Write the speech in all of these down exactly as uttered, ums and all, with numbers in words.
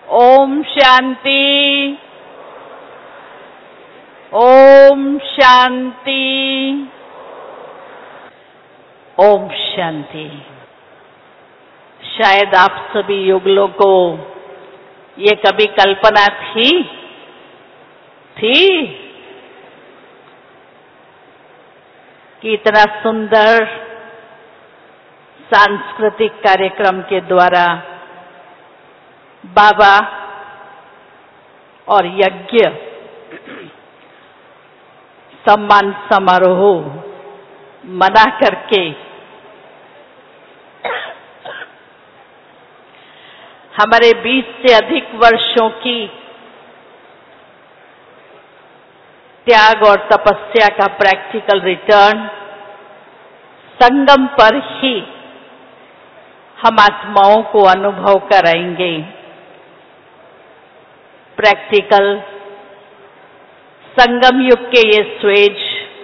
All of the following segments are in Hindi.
ओम शांति, ओम शांति, ओम शांति। शायद आप सभी युगलों को ये कभी कल्पना थी थी कि इतना सुंदर सांस्कृतिक कार्यक्रम के द्वारा बाबा और यज्ञ सम्मान समारोह मना करके हमारे बीस से अधिक वर्षों की त्याग और तपस्या का प्रैक्टिकल रिटर्न संगम पर ही हम आत्माओं को अनुभव कराएंगे। प्रैक्टिकल संगम युग के ये स्वेज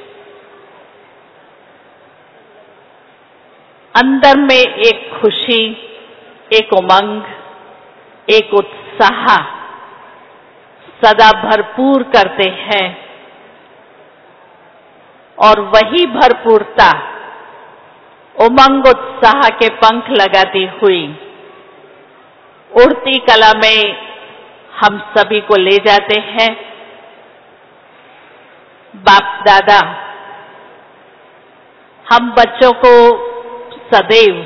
अंदर में एक खुशी, एक उमंग, एक उत्साह सदा भरपूर करते हैं और वही भरपूरता उमंग उत्साह के पंख लगाती हुई उड़ती कला में हम सभी को ले जाते हैं। बाप दादा हम बच्चों को सदैव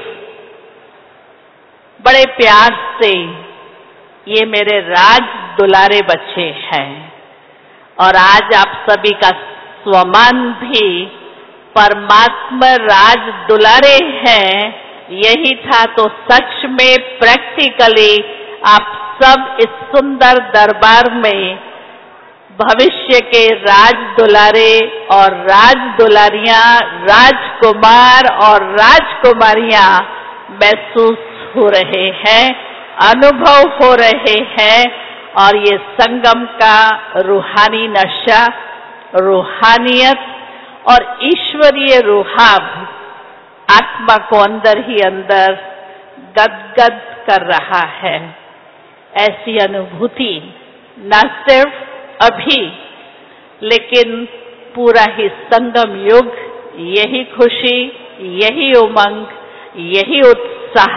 बड़े प्यार से ये मेरे राज दुलारे बच्चे हैं और आज आप सभी का स्वमान भी परमात्मा राज दुलारे हैं, यही था तो सच में प्रैक्टिकली आप सब इस सुंदर दरबार में भविष्य के राज दुलारे और राज दुलारियां, राजकुमार और राजकुमारियां महसूस हो रहे हैं, अनुभव हो रहे हैं और ये संगम का रूहानी नशा, रूहानियत और ईश्वरीय रुहाब आत्मा को अंदर ही अंदर गदगद कर रहा है। ऐसी अनुभूति न सिर्फ अभी लेकिन पूरा ही संगम युग यही खुशी, यही उमंग, यही उत्साह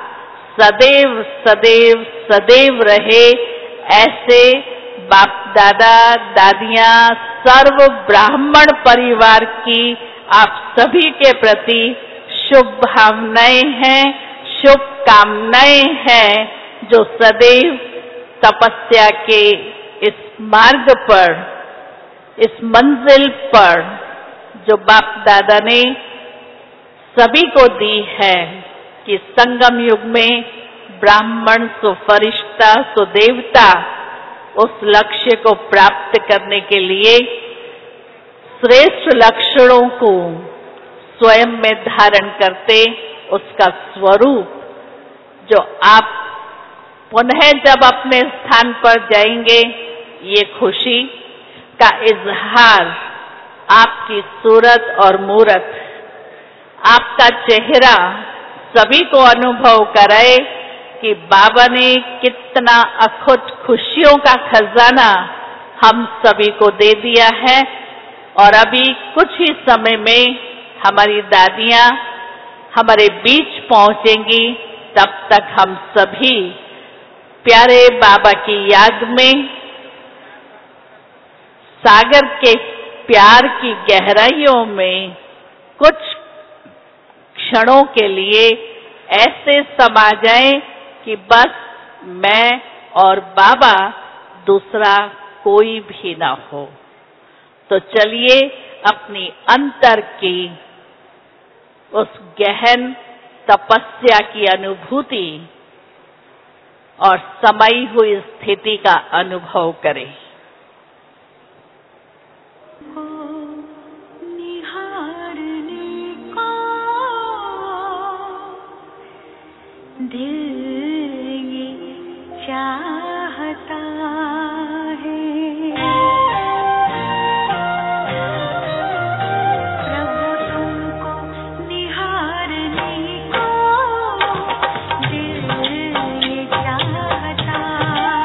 सदैव सदैव सदैव रहे। ऐसे बाप दादा दादियां सर्व ब्राह्मण परिवार की आप सभी के प्रति शुभ भावनाएं हैं, शुभकामनाएं हैं जो सदैव तपस्या के इस मार्ग पर, इस मंजिल पर जो बाप दादा ने सभी को दी है कि संगम युग में ब्राह्मण सो फरिश्ता सो देवता उस लक्ष्य को प्राप्त करने के लिए श्रेष्ठ लक्षणों को स्वयं में धारण करते उसका स्वरूप जो आप पुनः जब अपने स्थान पर जाएंगे ये खुशी का इजहार आपकी सूरत और मूरत, आपका चेहरा सभी को अनुभव कराए कि बाबा ने कितना अखुट खुशियों का खजाना हम सभी को दे दिया है और अभी कुछ ही समय में हमारी दादियां हमारे बीच पहुंचेंगी। तब तक हम सभी प्यारे बाबा की याद में सागर के प्यार की गहराइयों में कुछ क्षणों के लिए ऐसे समा जाएं कि बस मैं और बाबा, दूसरा कोई भी ना हो। तो चलिए अपनी अंतर की उस गहन तपस्या की अनुभूति और समाई हुई स्थिति का अनुभव करें। चाहता है प्रभु तुमको निहारने को दिल ये चाहता है।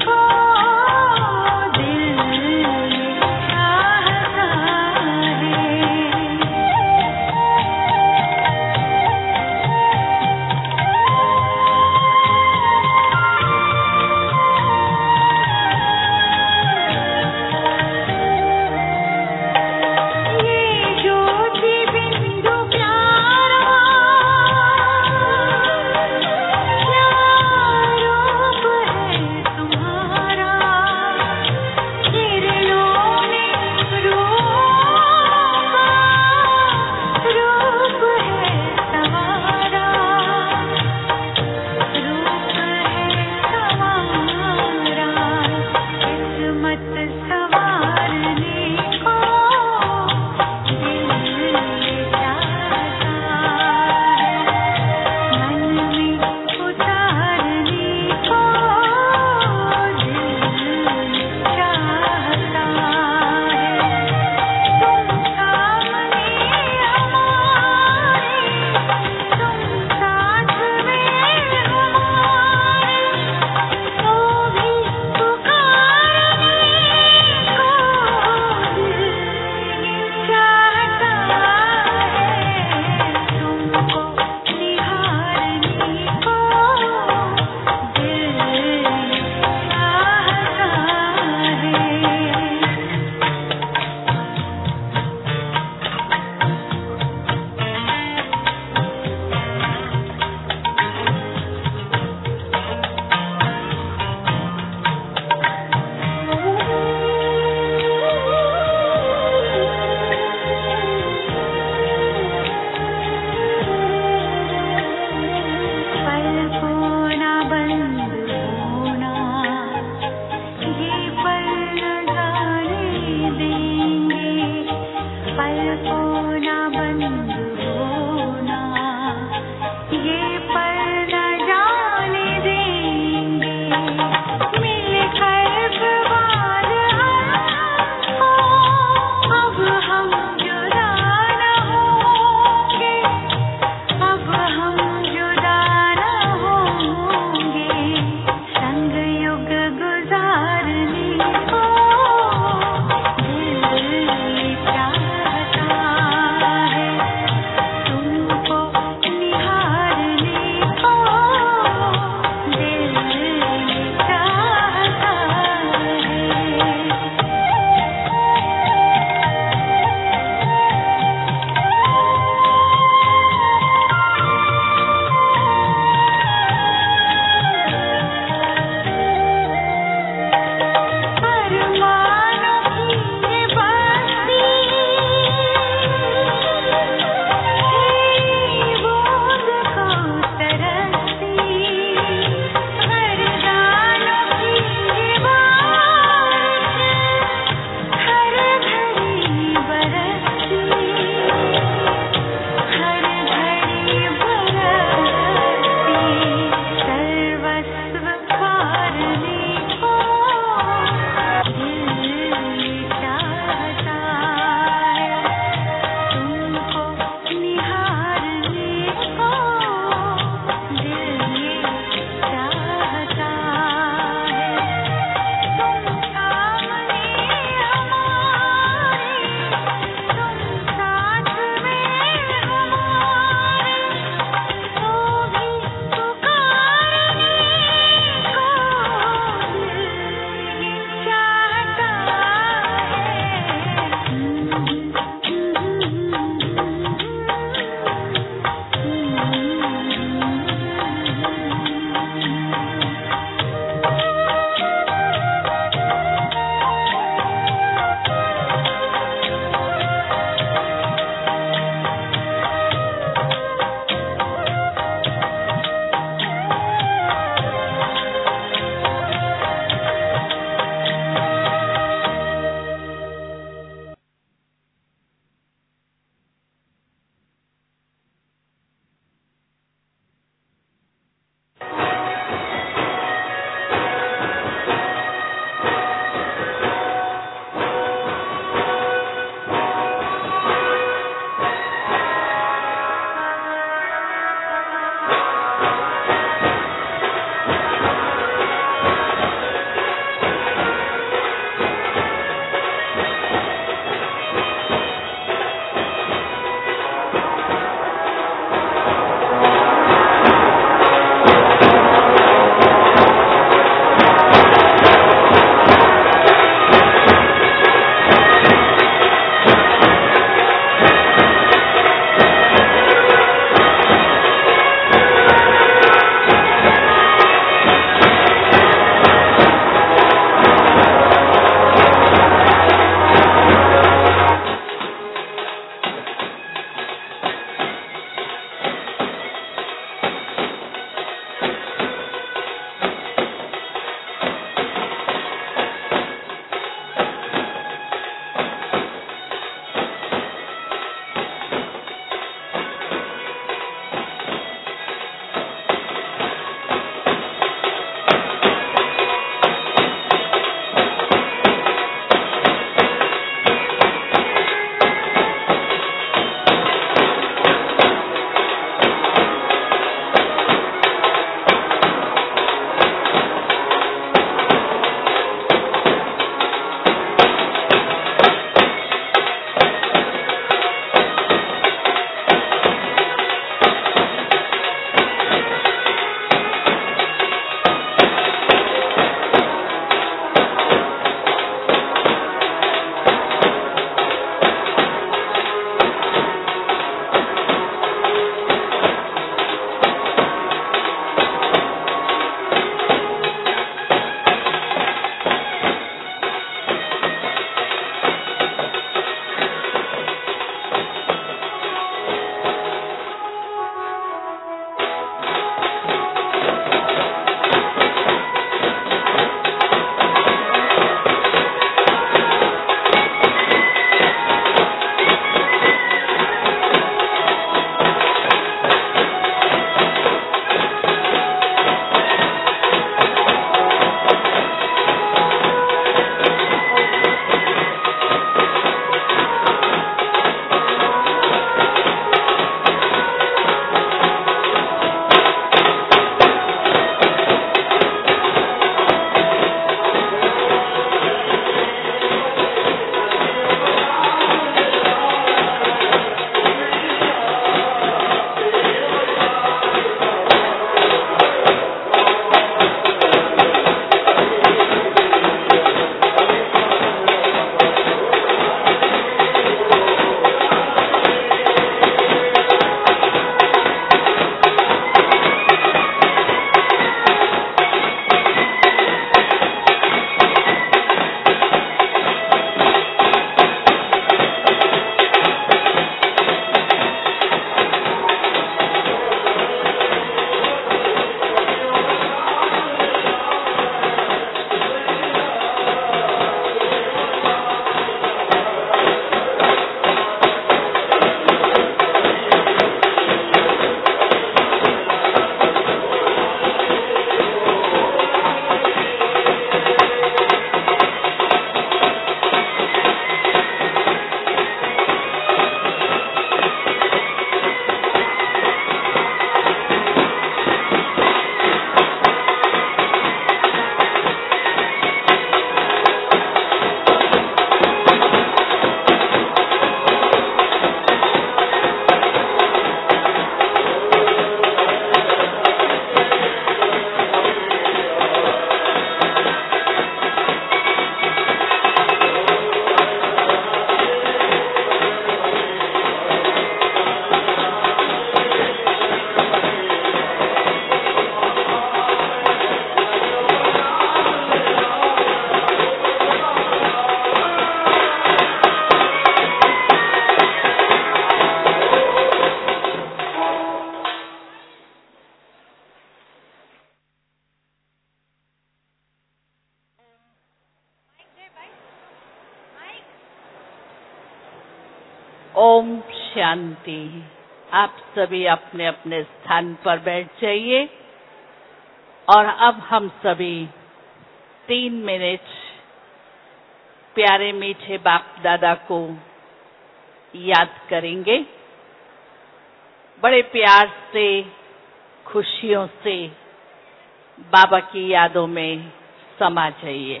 शांति। आप सभी अपने अपने स्थान पर बैठ जाइए और अब हम सभी तीन मिनट प्यारे मीठे बाप दादा को याद करेंगे। बड़े प्यार से, खुशियों से बाबा की यादों में समा जाइए।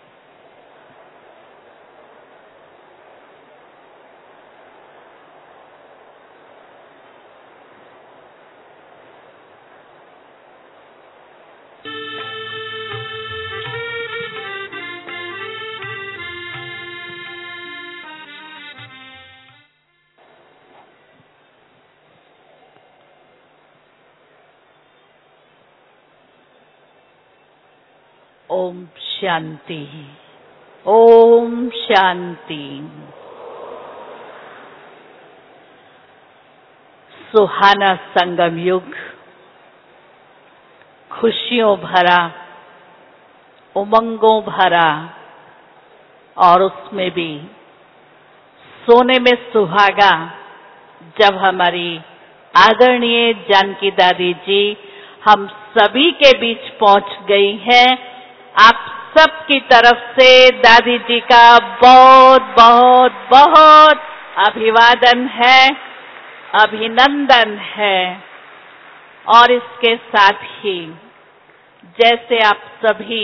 ओम शांति, ओम शांति। सुहाना संगम युग, खुशियों भरा, उमंगों भरा और उसमें भी सोने में सुहागा, जब हमारी आदरणीय जानकी दादी जी हम सभी के बीच पहुंच गई हैं। आप सबकी तरफ से दादी जी का बहुत बहुत बहुत अभिवादन है, अभिनंदन है। और इसके साथ ही जैसे आप सभी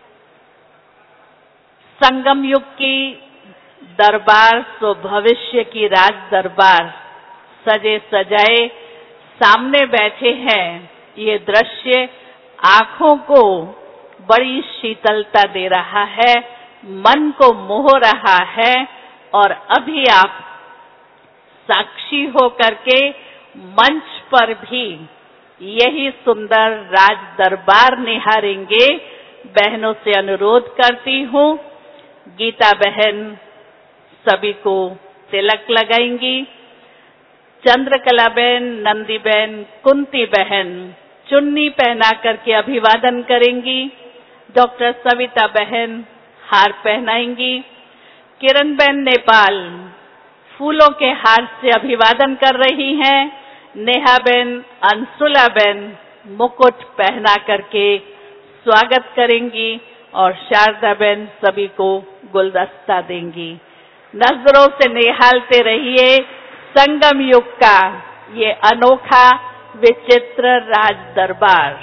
संगम युग की दरबार सो भविष्य की राज दरबार सजे सजाए सामने बैठे हैं, ये दृश्य आंखों को बड़ी शीतलता दे रहा है, मन को मोह रहा है। और अभी आप साक्षी होकर के मंच पर भी यही सुंदर राज दरबार निहारेंगे। बहनों से अनुरोध करती हूँ, गीता बहन सभी को तिलक लगाएंगी, चंद्रकला बहन, नंदी बहन, कुंती बहन चुन्नी पहना करके अभिवादन करेंगी, डॉक्टर सविता बहन हार पहनाएंगी, किरण बहन नेपाल फूलों के हार से अभिवादन कर रही हैं, नेहा बहन, अंशुला बहन मुकुट पहना करके स्वागत करेंगी और शारदा बहन सभी को गुलदस्ता देंगी। नजरों से निहालते रहिए संगम युग का ये अनोखा विचित्र राज दरबार।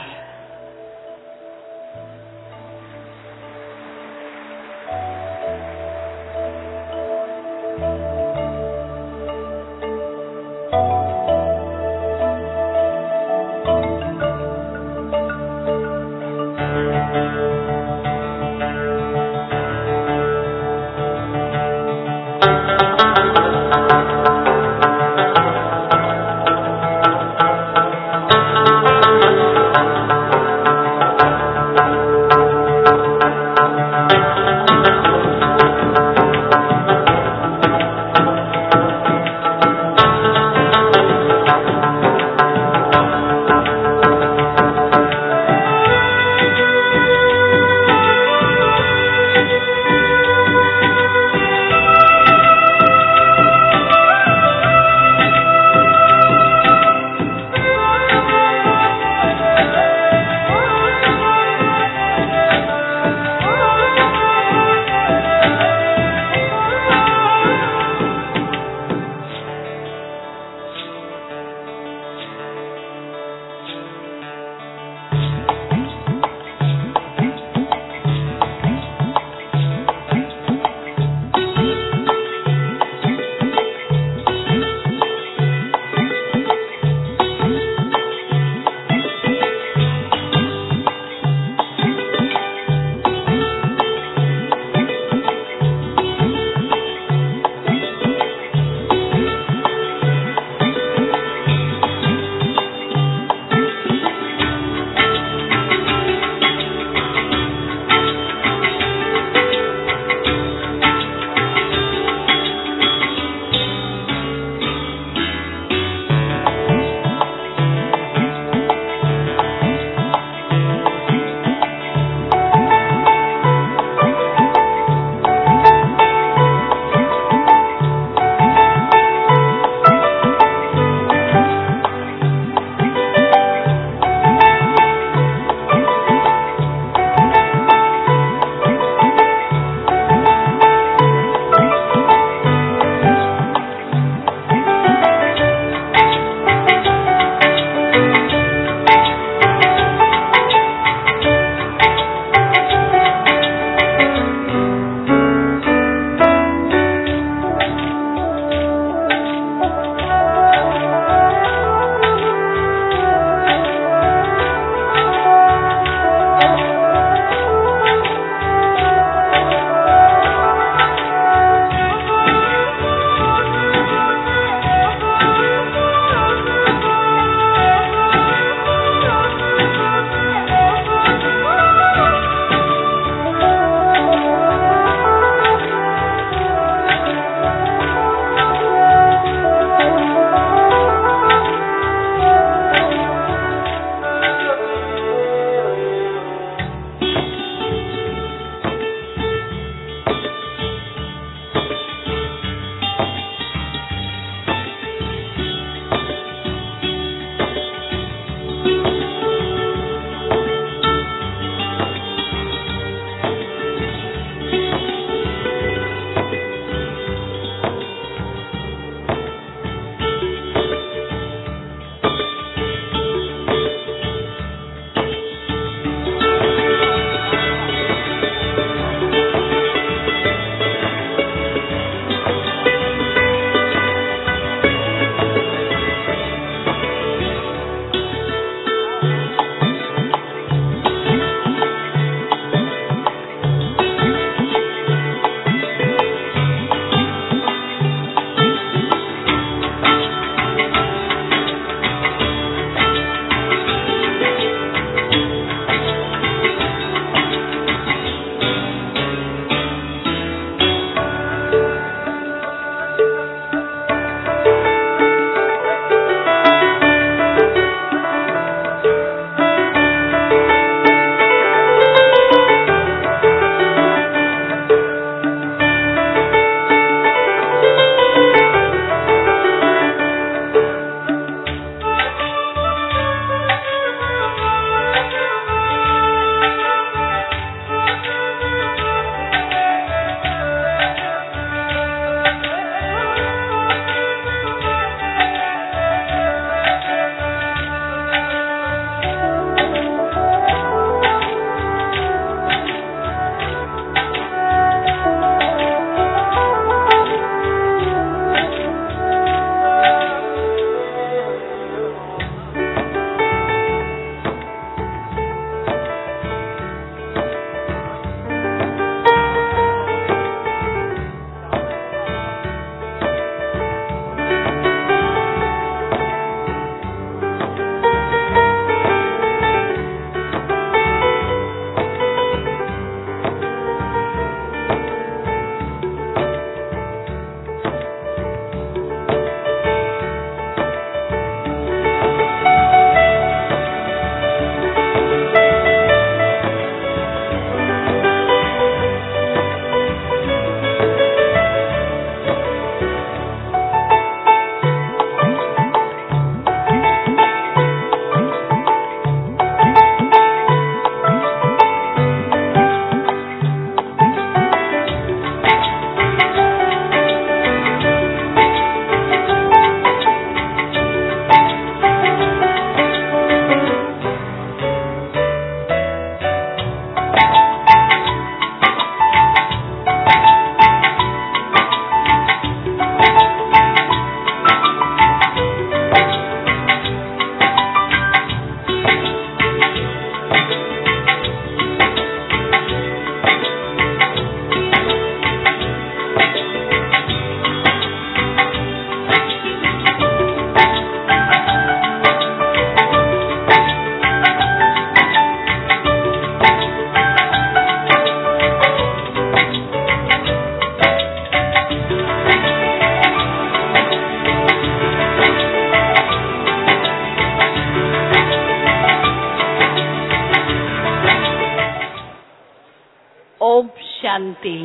दमयंती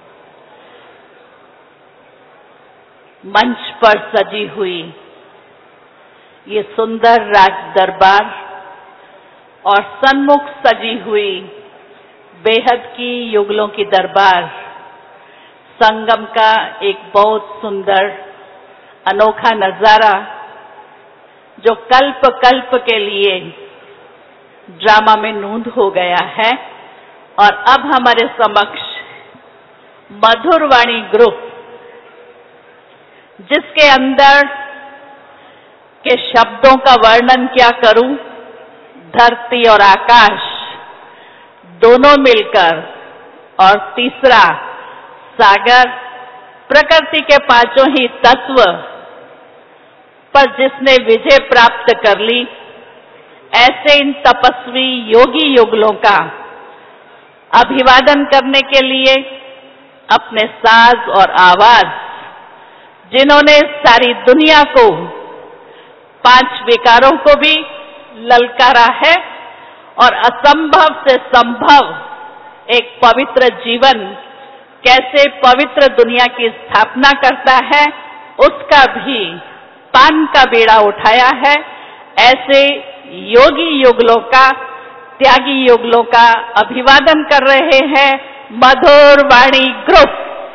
मंच पर सजी हुई ये सुंदर राज दरबार और सन्मुख सजी हुई बेहद की युगलों की दरबार संगम का एक बहुत सुंदर अनोखा नजारा जो कल्प कल्प के लिए ड्रामा में नूंद हो गया है और अब हमारे समक्ष मधुरवाणी ग्रुप जिसके अंदर के शब्दों का वर्णन क्या करूं, धरती और आकाश दोनों मिलकर और तीसरा सागर प्रकृति के पांचों ही तत्व पर जिसने विजय प्राप्त कर ली, ऐसे इन तपस्वी योगी युगलों का अभिवादन करने के लिए अपने साज और आवाज जिन्होंने सारी दुनिया को पांच विकारों को भी ललकारा है और असंभव से संभव एक पवित्र जीवन कैसे पवित्र दुनिया की स्थापना करता है उसका भी पान का बेड़ा उठाया है, ऐसे योगी युगलों का त्यागी युगलों का अभिवादन कर रहे हैं मधुरवाणी ग्रुप।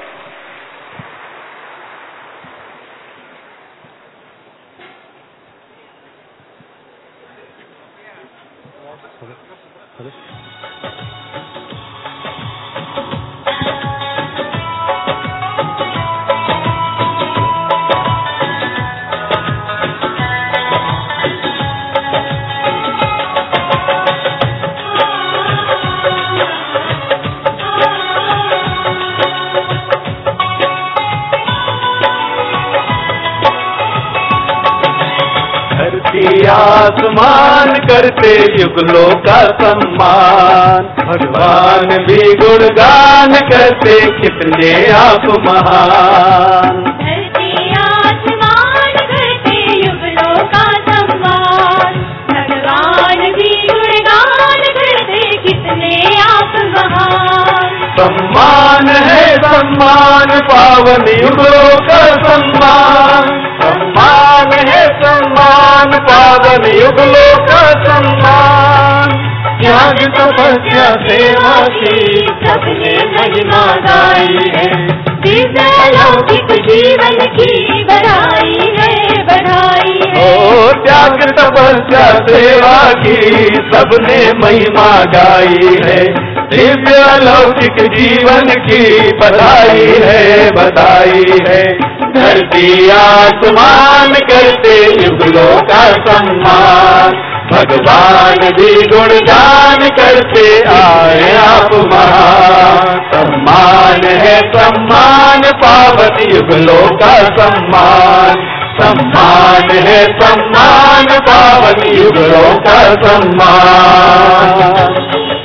आसमान करते युगलों का सम्मान, भगवान भी गुणगान करते कितने आप महान। धरती आसमान करते युगलों का सम्मान, भगवान भी गुणगान करते कितने आप महान। सम्मान है सम्मान पावन युगलों का सम्मान, सम्मान है सम्मान पावन युगलों का सम्मान। त्याग तपस्या सेवा की सबने महिमा गाई है, दिव्य अलौकिक जीवन की बढ़ाई है बढ़ाई है। ओ त्याग तपस्या सेवा की सबने महिमा गाई है, दिव्य अलौकिक जीवन की बधाई है बधाई है। धरती आसमान करते युगलों का सम्मान, भगवान भी गुणगान करते आए आप महान। सम्मान है सम्मान पावन युगलों का सम्मान, सम्मान है सम्मान पावन युगलों का सम्मान।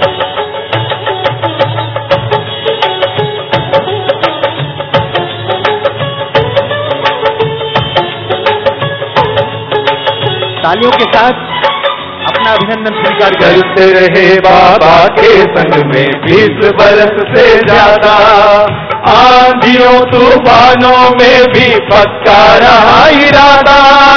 तालियों के साथ अपना अभिनंदन स्वीकार करते रहे बाबा के संग में बीस बरस से ज्यादा, आंधियों तूफानों में भी पक्का रहा इरादा।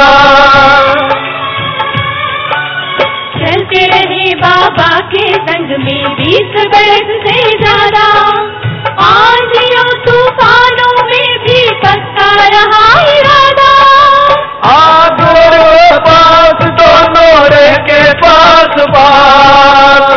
चलते रहे बाबा के संग में बीस बरस से ज्यादा, आंधियों तूफानों में भी पक्का रहा इरादा। आग और पास दोनों रह के पास पास,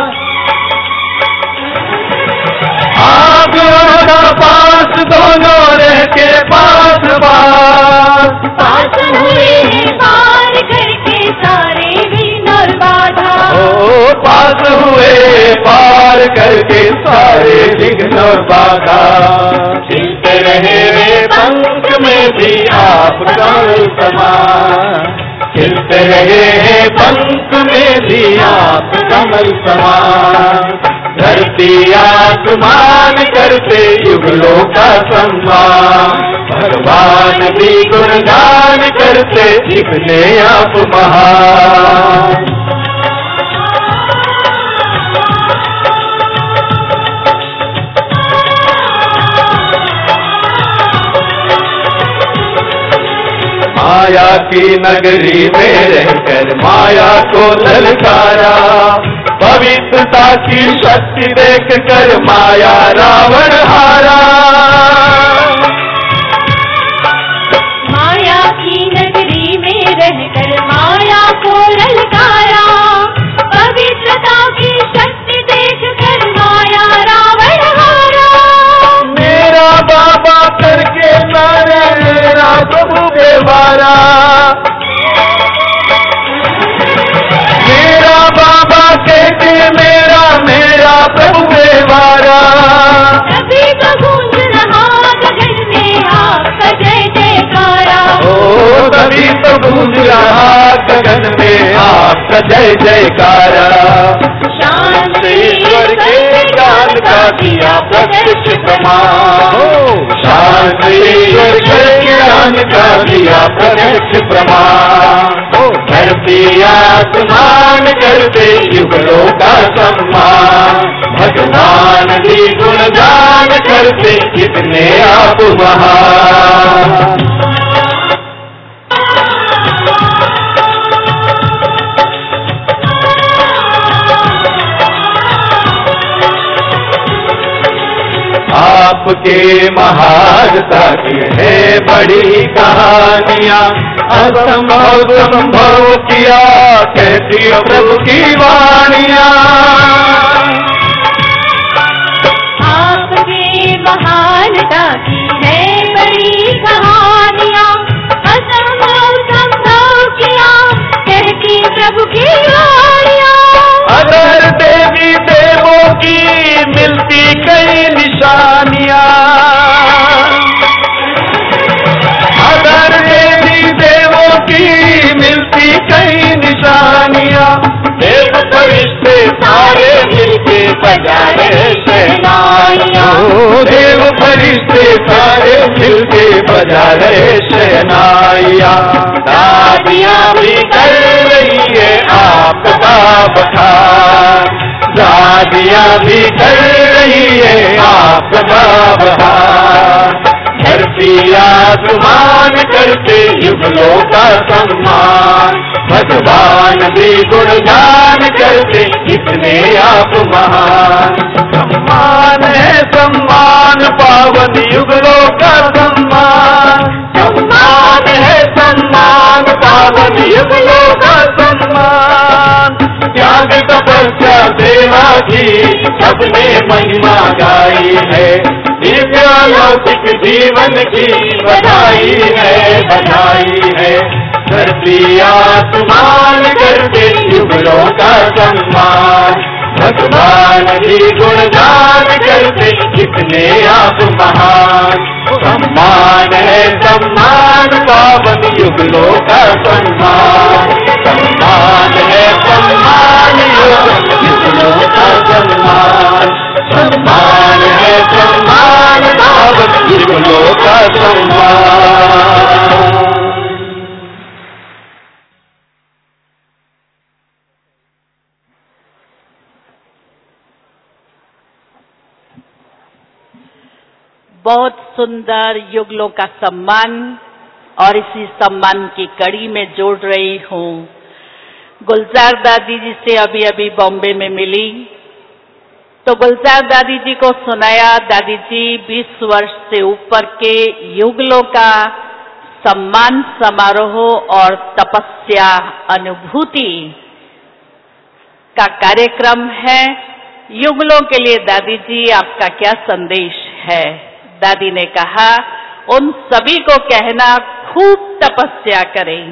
आग और पास दोनों रह के पास पास। पास हुए हैं पार करके सारे विघ्न और बाधा, ओ पास हुए पार करके सारे विघ्न और बाधा। खिलते रहे वे पंख में भी आप कमल समान, खिलते रहे हैं पंख में भी आप कमल समान। धरती आसमान करते युगलों का सम्मान, भगवान भी गुणगान करते कितने आप महान। माया की नगरी में रहकर माया को ललकारा, पवित्रता की शक्ति देख कर माया रावण हारा। माया की नगरी में रहकर माया को ललकारा, पवित्रता की शक्ति देख कर माया रावण हारा। मेरा बाबा करके नारे मेरा प्रभु बेवारा, मेरा बाबा कहते मेरा मेरा प्रभु बेवारा। तभी तो गूंज रहा गगन में आपका जय जयकारा, ओ तभी तो गूंज रहा गगन में आपका जय जयकारा। शांत ईश्वर के ज्ञान का दिया प्रत्यक्ष प्रमाण, शांत ईश्वर के ज्ञान का दिया प्रत्यक्ष प्रमाण। धरती आसमान करते युगलों का सम्मान, भगवान भी गुणगान करते कितने आप महान। आपके महानता की है बड़ी कहानियाँ, असंभव संभव किया कहती प्रभु की वाणियाँ। आपके महानता की है बड़ी कहानियाँ, असंभव संभव किया कहती प्रभु की वाणियाँ। अगर देवी देवों की मिलती कई निशानियाँ, अगर देवी देवों की मिलती कई निशानियाँ, देव फरिश्ते सारे मिलके बजा रहे शहनाइयाँ, देव फरिश्ते सारे मिलके बजा रहे शहनाइयाँ। दादियाँ भी कर रही है आपका बखान, दादियाँ भी कर रही है आपका बखान। धरती आसमान करते युगलों का सम्मान, भगवान भी गुणगान करते कितने आप महान। सम्मान है सम्मान पावन युगलों का सम्मान, सम्मान है सम्मान पावन युगलों का सम्मान। त्याग तपस्या सेवा की सबने महिमा गाई है, दिव्य अलौकिक जीवन की बधाई है बधाई है। धरती आसमान करते युगलों का सम्मान, भगवान भी गुणगान करते कितने आप महान। सम्मान है सम्मान पावन युगलों का सम्मान, सम्मान है सम्मान युगलों का सम्मान, सम्मान है सम्मान पावन युगलों का सम्मान। बहुत सुंदर युगलों का सम्मान, और इसी सम्मान की कड़ी में जोड़ रही हूँ। गुलजार दादी जी से अभी अभी बॉम्बे में मिली तो गुलजार दादी जी को सुनाया, दादी जी बीस वर्ष से ऊपर के युगलों का सम्मान समारोह और तपस्या अनुभूति का कार्यक्रम है। युगलों के लिए दादी जी आपका क्या संदेश है? दादी ने कहा, उन सभी को कहना खूब तपस्या करें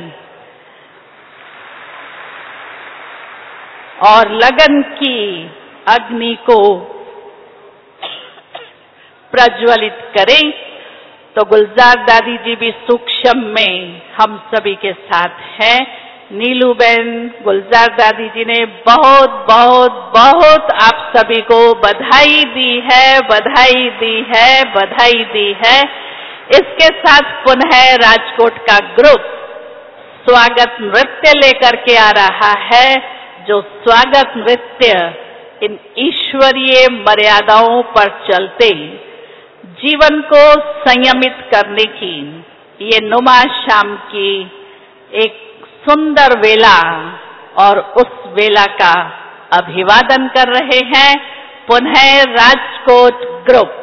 और लगन की अग्नि को प्रज्वलित करें। तो गुलजार दादी जी भी सूक्ष्म में हम सभी के साथ हैं। नीलूबेन गुलजार दादी जी ने बहुत बहुत बहुत आप सभी को बधाई दी है, बधाई दी है, बधाई दी है। इसके साथ पुनः राजकोट का ग्रुप स्वागत नृत्य लेकर के आ रहा है, जो स्वागत नृत्य इन ईश्वरीय मर्यादाओं पर चलते जीवन को संयमित करने की ये नुमा शाम की एक सुंदर वेला और उस वेला का अभिवादन कर रहे हैं पुनः राजकोट ग्रुप।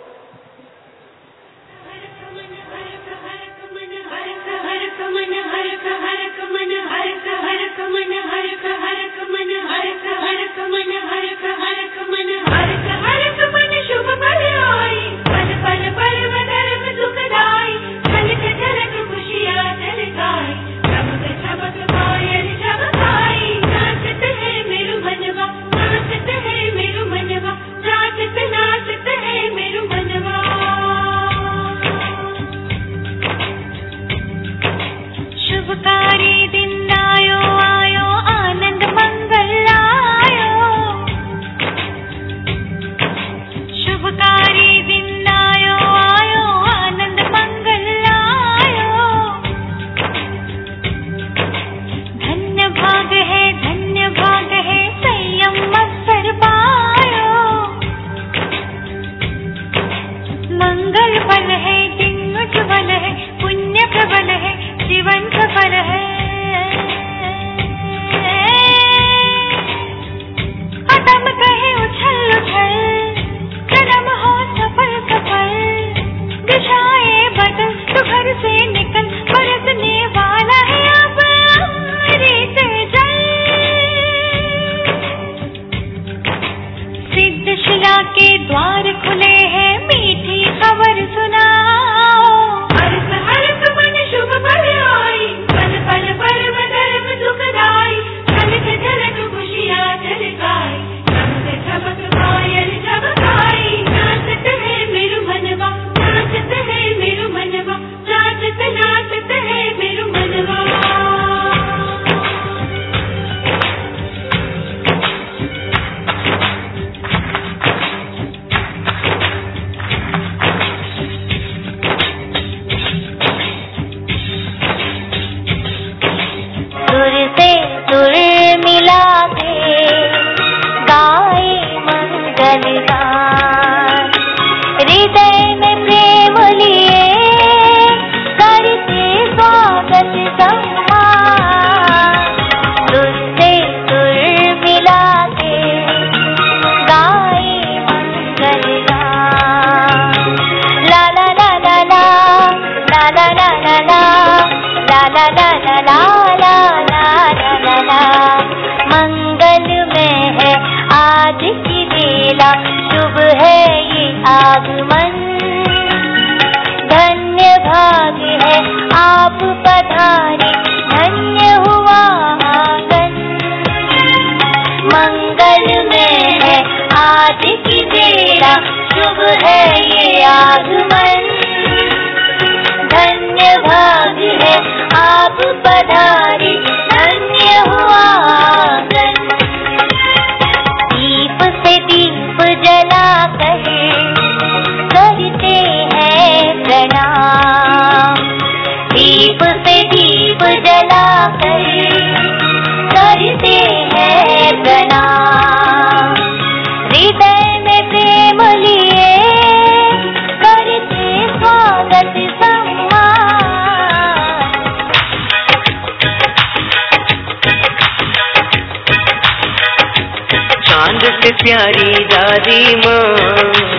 प्यारी दादी माँ,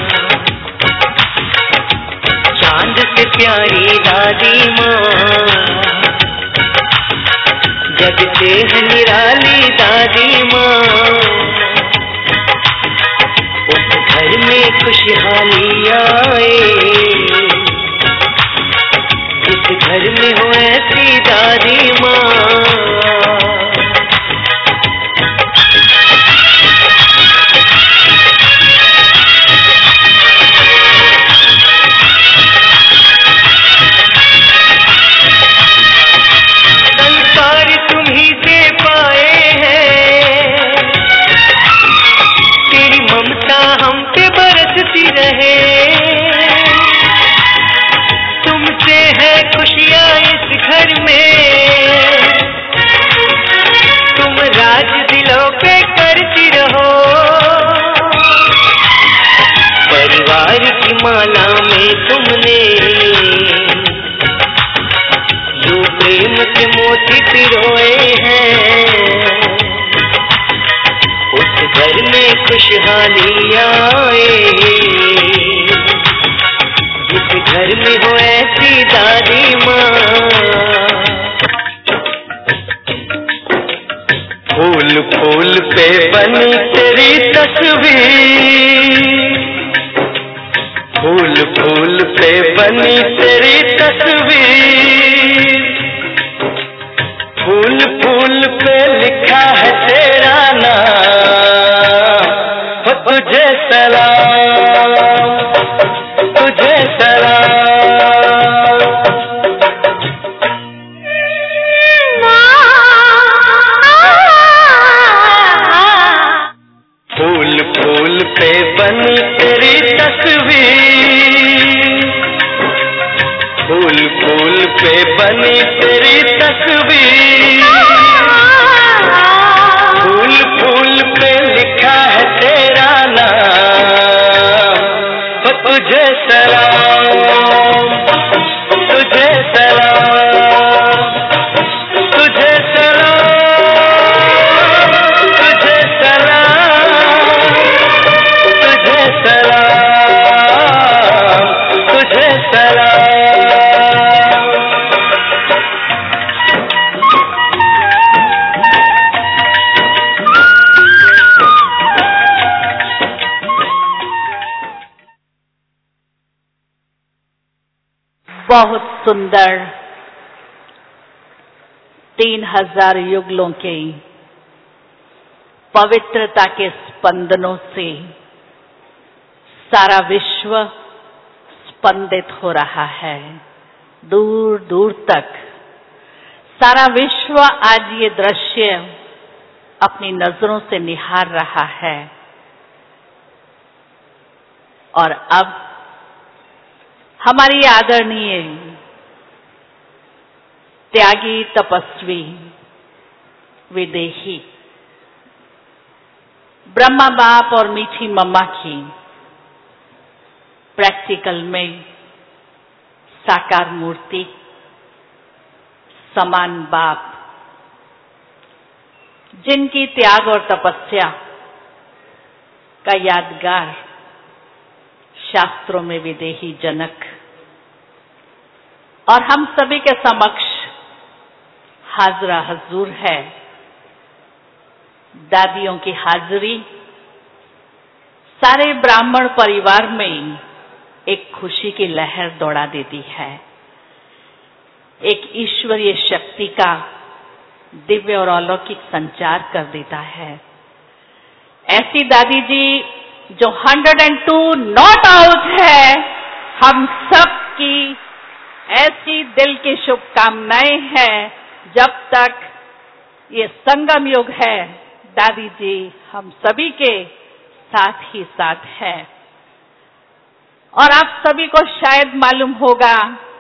चांद से प्यारी दादी माँ, जगते है निराली दादी माँ। उस घर में खुशहाली आए, जिस घर में हो ऐसी दादी माँ। तुमसे है खुशियाँ इस घर में, मोती पिरोए हैं। उस घर में खुशहाली आए, जिस घर में हो ऐसी दादी माँ। फूल फूल पे बनी तेरी तस्वीर, फूल फूल पे बनी तेरी तस्वीर, फूल फूल पे लिखा है तेरा नाम। हो तुझे सलाम, तुझे सलाम। फूल फूल पे बनी तेरी तस्वीर, फूल फूल पे बनी तेरी तस्वीर, फूल फूल पे लिखा है तेरा नाम। हो तुझे सलाम, तुझे सलाम, तुझे सलाम, तुझे सलाम, तुझे सलाम, तुझे सलाम। बहुत सुंदर तीन हजार युगलों के पवित्रता के स्पंदनों से सारा विश्व स्पंदित हो रहा है। दूर दूर तक सारा विश्व आज ये दृश्य अपनी नजरों से निहार रहा है। और अब हमारी आदरणीय त्यागी तपस्वी विदेही ब्रह्मा बाप और मीठी मम्मा की प्रैक्टिकल में साकार मूर्ति समान बाप, जिनकी त्याग और तपस्या का यादगार शास्त्रों में विदेही जनक, और हम सभी के समक्ष हाजरा हजूर है। दादियों की हाजिरी सारे ब्राह्मण परिवार में एक खुशी की लहर दौड़ा देती है, एक ईश्वरीय शक्ति का दिव्य और अलौकिक संचार कर देता है। ऐसी दादी जी जो hundred and two not out है, हम सब की ऐसी दिल की शुभकामनाएं हैं। जब तक ये संगम युग है, दादी जी हम सभी के साथ ही साथ है। और आप सभी को शायद मालूम होगा,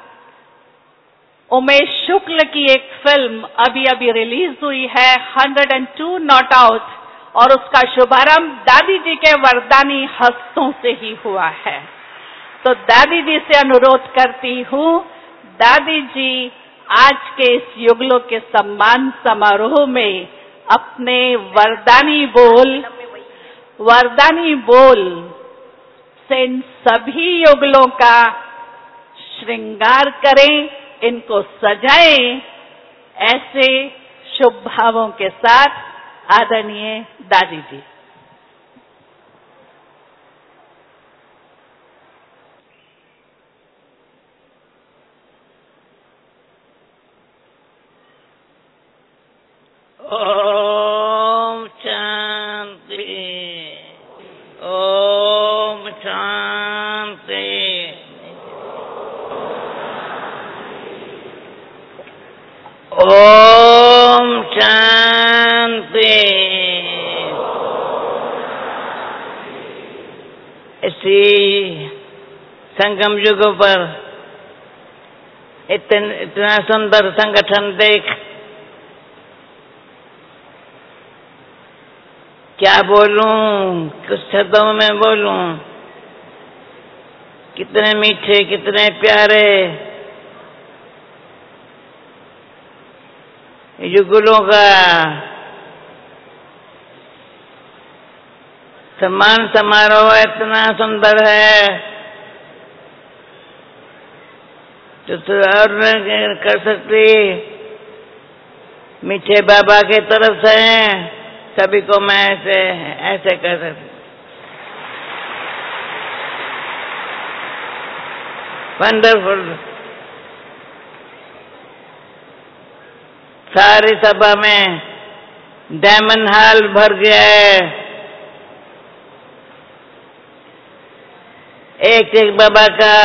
उमेश शुक्ल की एक फिल्म अभी अभी रिलीज हुई है, hundred and two not out, और उसका शुभारंभ दादी जी के वरदानी हस्तों से ही हुआ है। तो दादी जी से अनुरोध करती हूँ, दादी जी आज के इस युगलों के सम्मान समारोह में अपने वरदानी बोल वरदानी बोल से इन सभी युगलों का श्रृंगार करें, इनको सजाएं। ऐसे शुभ भावों के साथ आदरणीय दादी जी। ओम शांति, ओम शांति। ओम शांति। इसी संगम युग पर इतन, इतना सुंदर संगठन देख क्या बोलूं, कुछ शब्दों में बोलूं। कितने मीठे, कितने प्यारे युगलों का सम्मान समारोह इतना सुंदर है तो, तो और नहीं कर सकती। मीठे बाबा के तरफ से सभी को मैं ऐसे ऐसे कर सकती। वंडरफुल। सारी सभा में डायमंड हॉल भर गया है। एक एक बाबा का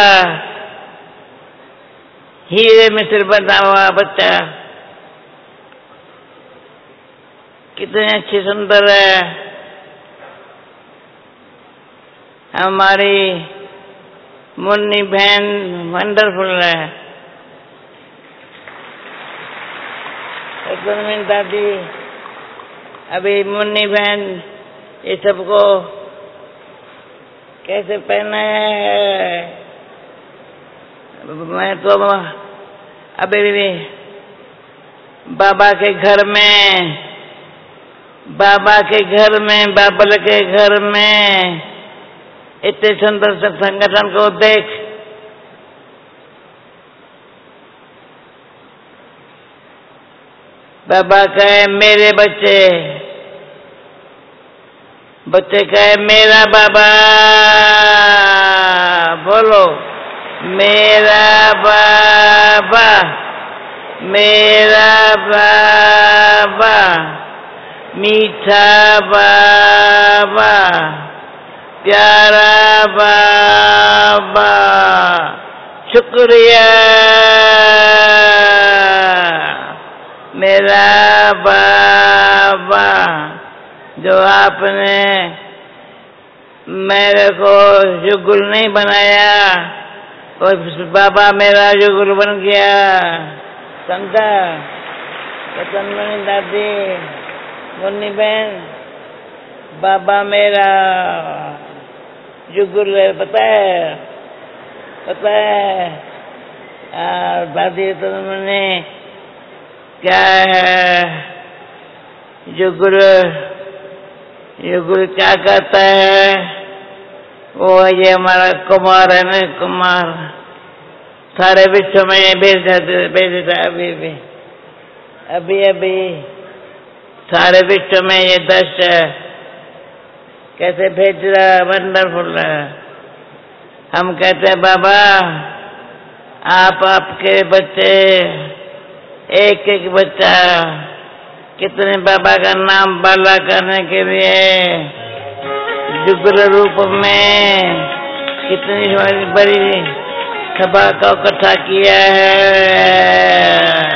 हीरे में सिर बना हुआ बच्चा कितने अच्छी सुंदर है। हमारी मुन्नी बहन वंडरफुल है। एक दादी अभी मुन्नी बहन ये सबको कैसे पहना है। मैं तो अभी भी बाबा के घर में बाबा के घर में बाबल के घर में इतने सुंदर संगठन को देख बाबा कहे मेरे बच्चे, बच्चे कहे मेरा बाबा। बोलो मेरा बाबा, मेरा बाबा, मीठा बाबा, प्यारा बाबा, शुक्रिया मेरा बाबा जो आपने मेरे को युगल नहीं बनाया और बाबा मेरा युगल बन गया। समझा? चंदनी दादी मुन्नी बहन बाबा मेरा युगल है। पता है पता है आ, दादी तो मैंने क्या है युगल युगल क्या कहता है वो ये हमारा कुमार है ना कुमार सारे विश्व में ये भेज देते भेज देता अभी भी अभी अभी सारे विश्व में ये दश है कैसे भेज रहा है। वंडरफुल है। हम कहते हैं बाबा आप आपके बच्चे एक एक बच्चा कितने बाबा का नाम बाला करने के लिए युगल रूप में कितनी बड़ी सभा का इकट्ठा किया है।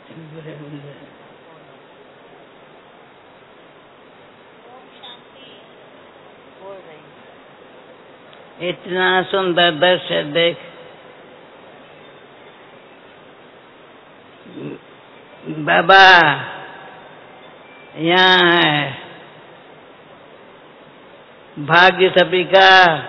इतना सुंदर दृश्य देख बाबा यहाँ है भाग्य सभी का।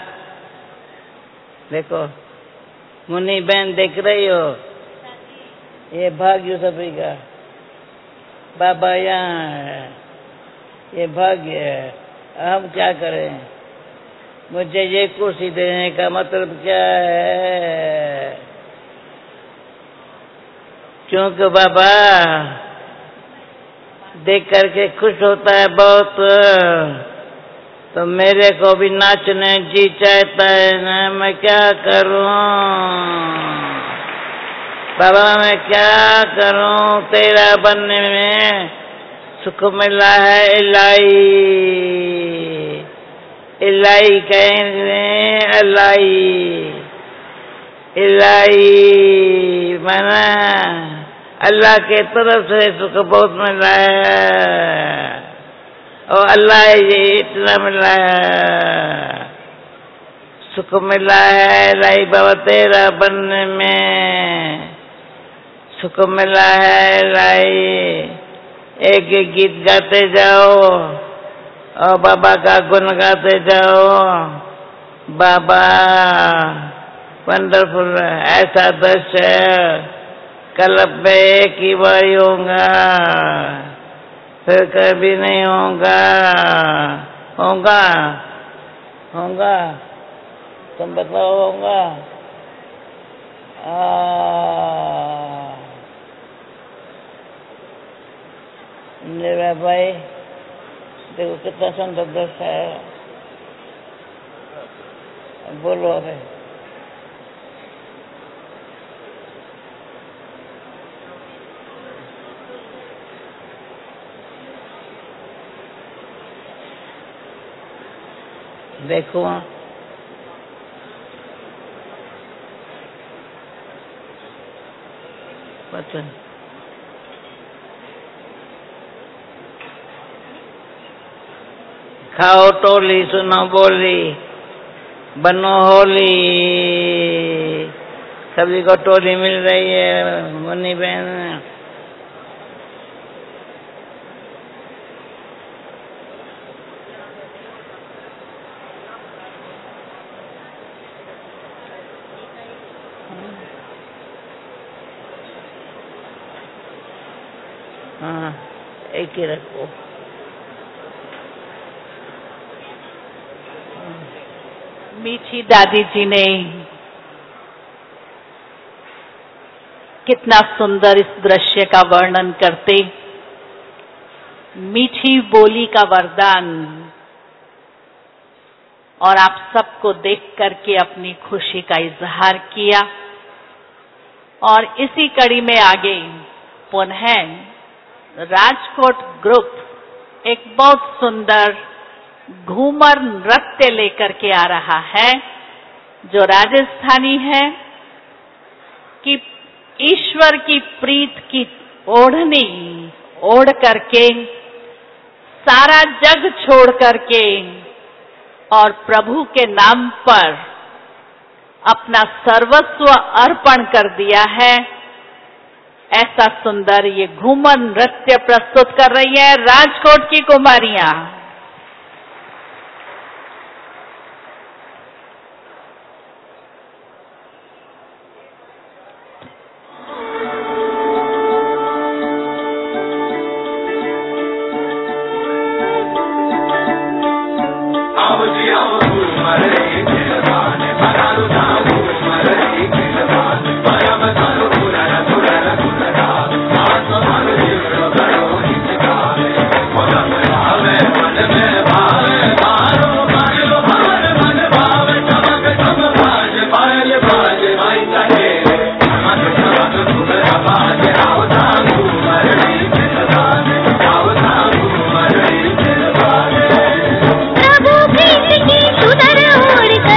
देखो मुनि बहन देख रही हो, ये भाग्य सभी का। बाबा यहाँ है, ये भाग्य है। हम क्या करें? मुझे ये कुर्सी देने का मतलब क्या है? क्योंकि बाबा देख करके खुश होता है बहुत, तो मेरे को भी नाचने जी चाहता है ना। मैं क्या करूं बाबा, मैं क्या करूं? तेरा बनने में सुख मिला है इलाई इलाई, कहेंगे इलाई इलाई, मना अल्लाह के तरफ से सुख बहुत मिला है, और अल्लाह ये इतना मिला है, सुख मिला है लाई बाबा तेरा बनने में सुख मिला है लाई। एक एक गीत गाते जाओ और बाबा का गुण गाते जाओ। बाबा वंडरफुल, ऐसा दृश्य कल्प में एक ही बार होगा, फिर कभी नहीं होगा। होगा होगा तुम बताओ, होगा? मेरा भाई देखो कितना सुंदर दृश्य है। बोलो अरे देखो पता खाओ टोली सुनो बोली बनो होली। सभी को टोली मिल रही है मुन्नी बहन। हाँ एक ही रखो। मीठी दादी जी ने कितना सुंदर इस दृश्य का वर्णन करते, मीठी बोली का वरदान, और आप सबको देख करके अपनी खुशी का इजहार किया। और इसी कड़ी में आगे पुनः राजकोट ग्रुप एक बहुत सुंदर घूमर नृत्य लेकर के आ रहा है, जो राजस्थानी है कि ईश्वर की प्रीत की ओढ़नी ओढ़ करके, सारा जग छोड़ करके और प्रभु के नाम पर अपना सर्वस्व अर्पण कर दिया है। ऐसा सुंदर ये घूमर नृत्य प्रस्तुत कर रही है राजकोट की कुमारियां। प्रभु प्रीत की सुंदर ओढ़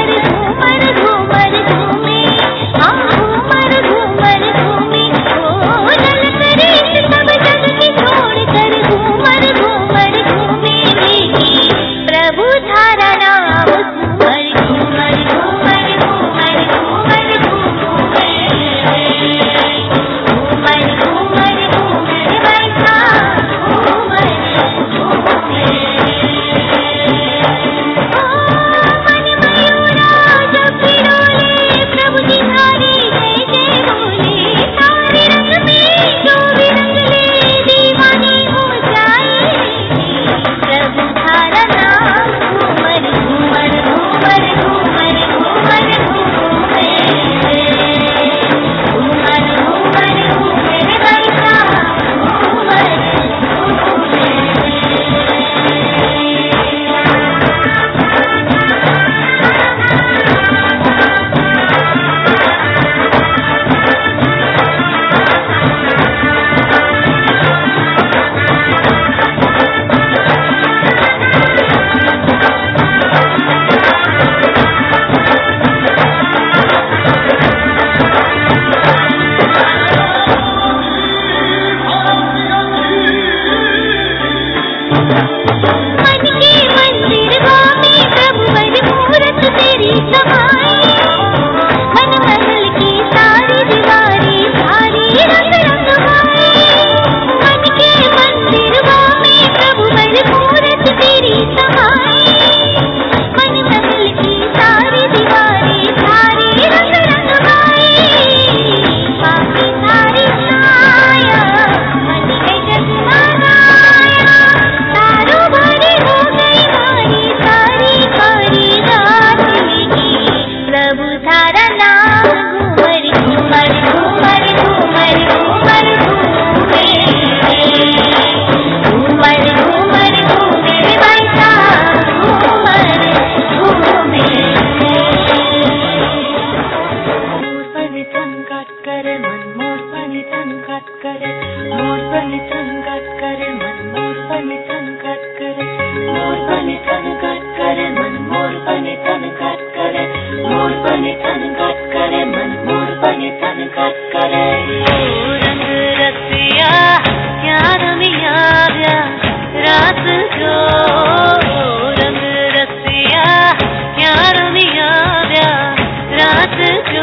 बनी थन गट करे मन मोर बनी थन गट करे मोर बनी थन गट करे मन मोर बनी थन गट करे मोर बनी थन गट करे मन मोर बनी थन गट करे रंग रसिया क्या रमिया व्या रात जो रंग रसिया क्या रमिया व्या रात जो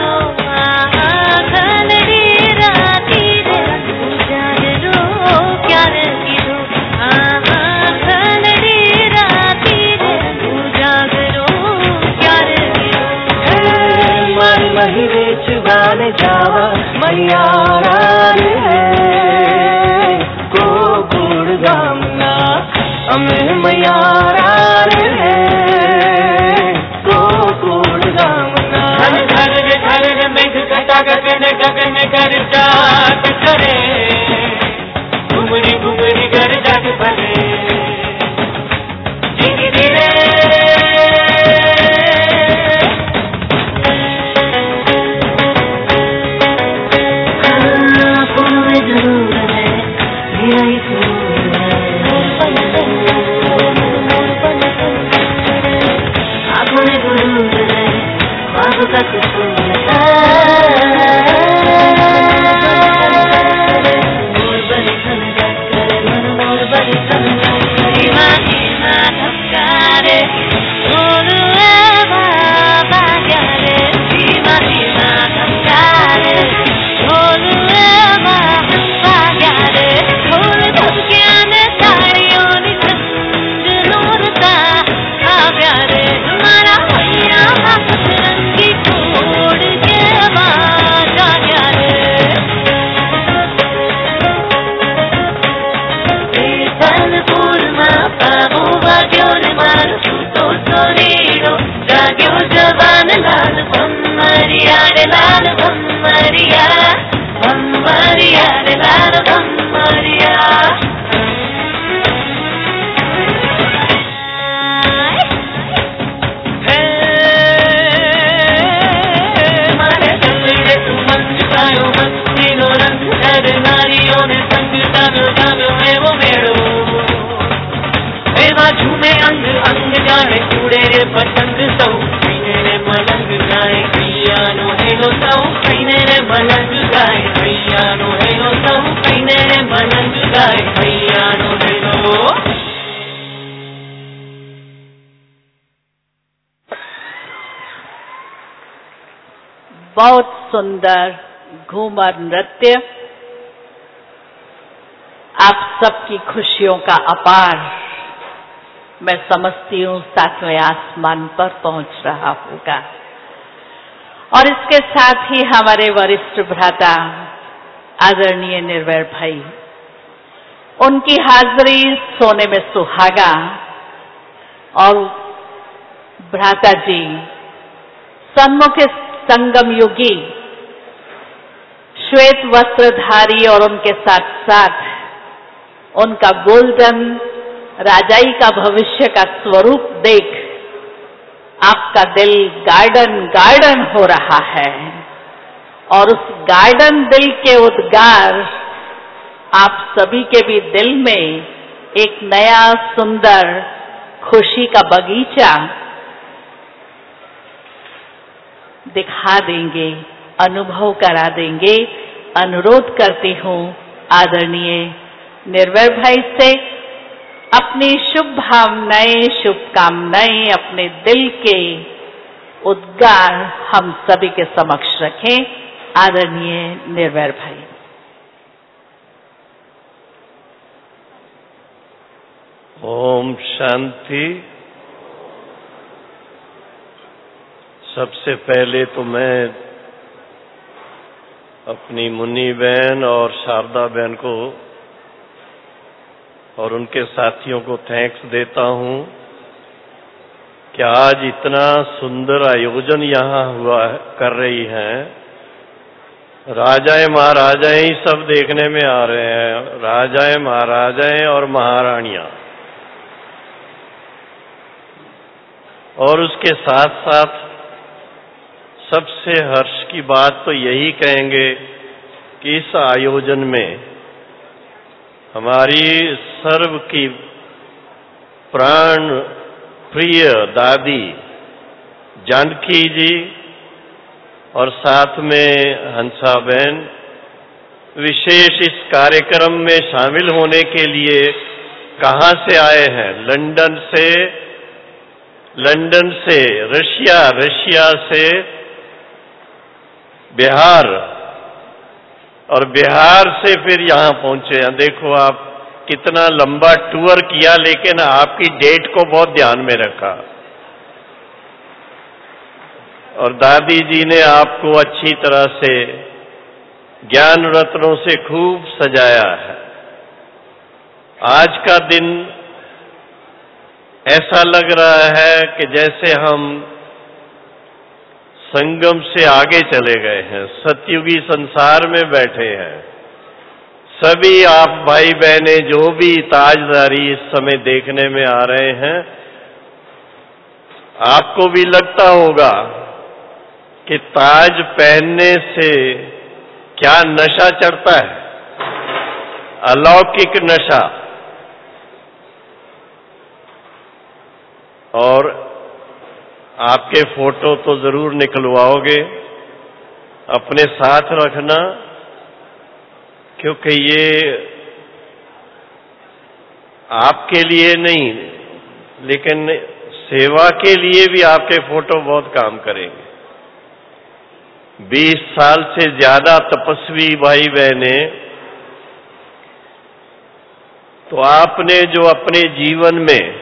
चुबाने जावा मैयारा रे को गुड़ गामना अमे मैयारा रे को गुड़ गामना घर घर घर मेघ कटा गगन गगन कर जाग करे घुमरी घुमरी घर जग भरे झूमे अंग अंग जाने कूड़े रे पतंग सौ कईने रे मलंग गाए पियानो हेलो सौ कईने रे मलंग गाए पियानो हेलो सौ कईने रे मलंग गाए पियानो हेलो। बहुत सुंदर घूमर नृत्य, आप सबकी खुशियों का अपार मैं समझती हूँ सातवें आसमान पर पहुंच रहा होगा। और इसके साथ ही हमारे वरिष्ठ भ्राता आदरणीय निर्वैर भाई, उनकी हाजिरी सोने में सुहागा। और भ्राता जी सन्मुख संगम युगी श्वेत वस्त्रधारी और उनके साथ साथ उनका गोल्डन राजाई का भविष्य का स्वरूप देख आपका दिल गार्डन गार्डन हो रहा है। और उस गार्डन दिल के उद्गार आप सभी के भी दिल में एक नया सुंदर खुशी का बगीचा दिखा देंगे, अनुभव करा देंगे। अनुरोध करती हूँ आदरणीय निर्वैर भाई से अपनी शुभ भावनाएं, शुभकामनाएं, अपने दिल के उद्गार हम सभी के समक्ष रखें। आदरणीय निर्वैर भाई। ओम शांति। सबसे पहले तो मैं अपनी मुन्नी बहन और शारदा बहन को और उनके साथियों को थैंक्स देता हूँ कि आज इतना सुंदर आयोजन यहाँ हुआ कर रही हैं। राजाएं महाराजाएं ही सब देखने में आ रहे हैं, राजाएं महाराजाएं और महारानियां। और उसके साथ साथ सबसे हर्ष की बात तो यही कहेंगे कि इस आयोजन में हमारी सर्व की प्राण प्रिय दादी जानकी जी और साथ में हंसा बहन विशेष इस कार्यक्रम में शामिल होने के लिए कहाँ से आए हैं? लंदन से, लंदन से रशिया, रशिया से बिहार और बिहार से फिर यहाँ पहुंचे हैं। देखो आप कितना लंबा टूर किया, लेकिन आपकी डेट को बहुत ध्यान में रखा और दादी जी ने आपको अच्छी तरह से ज्ञान रत्नों से खूब सजाया है। आज का दिन ऐसा लग रहा है कि जैसे हम संगम से आगे चले गए हैं, सतयुगी संसार में बैठे हैं। सभी आप भाई बहनें जो भी ताजदारी इस समय देखने में आ रहे हैं, आपको भी लगता होगा कि ताज पहनने से क्या नशा चढ़ता है, अलौकिक नशा। और आपके फोटो तो जरूर निकलवाओगे, अपने साथ रखना, क्योंकि ये आपके लिए नहीं लेकिन सेवा के लिए भी आपके फोटो बहुत काम करेंगे। बीस साल से ज्यादा तपस्वी भाई बहने, तो आपने जो अपने जीवन में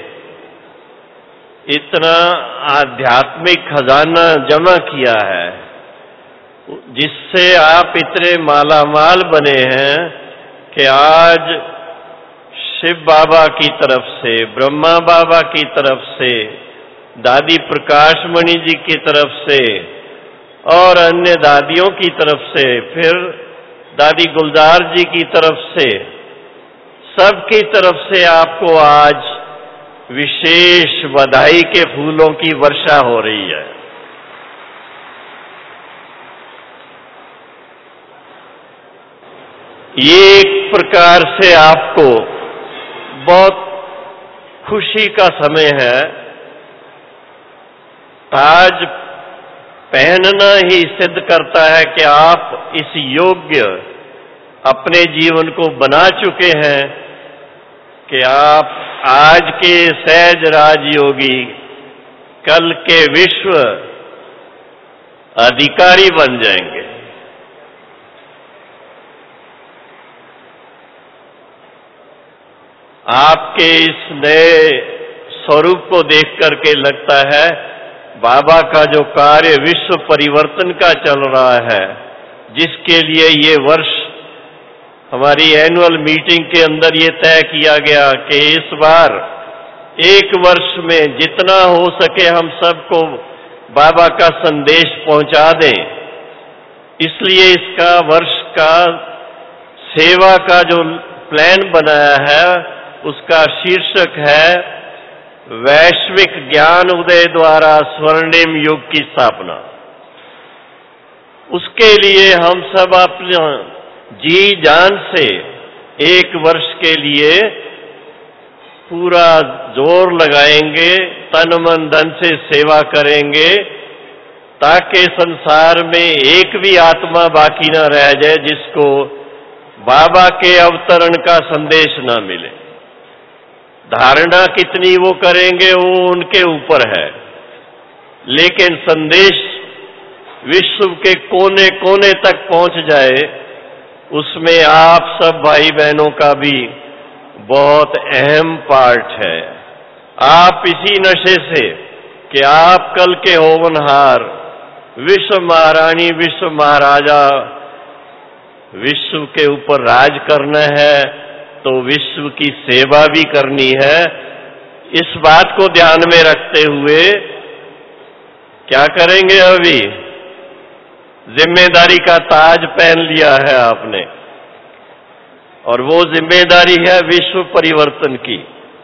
इतना आध्यात्मिक खजाना जमा किया है, जिससे आप इतने मालामाल बने हैं कि आज शिव बाबा की तरफ से, ब्रह्मा बाबा की तरफ से, दादी प्रकाश मणि जी की तरफ से और अन्य दादियों की तरफ से, फिर दादी गुलजार जी की तरफ से, सबकी तरफ से आपको आज विशेष बधाई के फूलों की वर्षा हो रही है। ये एक प्रकार से आपको बहुत खुशी का समय है। ताज पहनना ही सिद्ध करता है कि आप इस योग्य अपने जीवन को बना चुके हैं कि आप आज के सहज राजयोगी कल के विश्व अधिकारी बन जाएंगे। आपके इस नए स्वरूप को देख करके लगता है बाबा का जो कार्य विश्व परिवर्तन का चल रहा है, जिसके लिए ये वर्ष हमारी एनुअल मीटिंग के अंदर ये तय किया गया कि इस बार एक वर्ष में जितना हो सके हम सबको बाबा का संदेश पहुंचा दें। इसलिए इसका वर्ष का सेवा का जो प्लान बनाया है, उसका शीर्षक है वैश्विक ज्ञान उदय द्वारा स्वर्णिम युग की स्थापना। उसके लिए हम सब अपने जी जान से एक वर्ष के लिए पूरा जोर लगाएंगे, तन मन धन से सेवा करेंगे, ताकि संसार में एक भी आत्मा बाकी न रह जाए जिसको बाबा के अवतरण का संदेश न मिले। धारणा कितनी वो करेंगे वो उनके ऊपर है, लेकिन संदेश विश्व के कोने कोने तक पहुंच जाए, उसमें आप सब भाई बहनों का भी बहुत अहम पार्ट है। आप इसी नशे से कि आप कल के होनहार विश्व महारानी, विश्व महाराजा, विश्व के ऊपर राज करना है तो विश्व की सेवा भी करनी है। इस बात को ध्यान में रखते हुए क्या करेंगे? अभी जिम्मेदारी का ताज पहन लिया है आपने, और वो जिम्मेदारी है विश्व परिवर्तन की।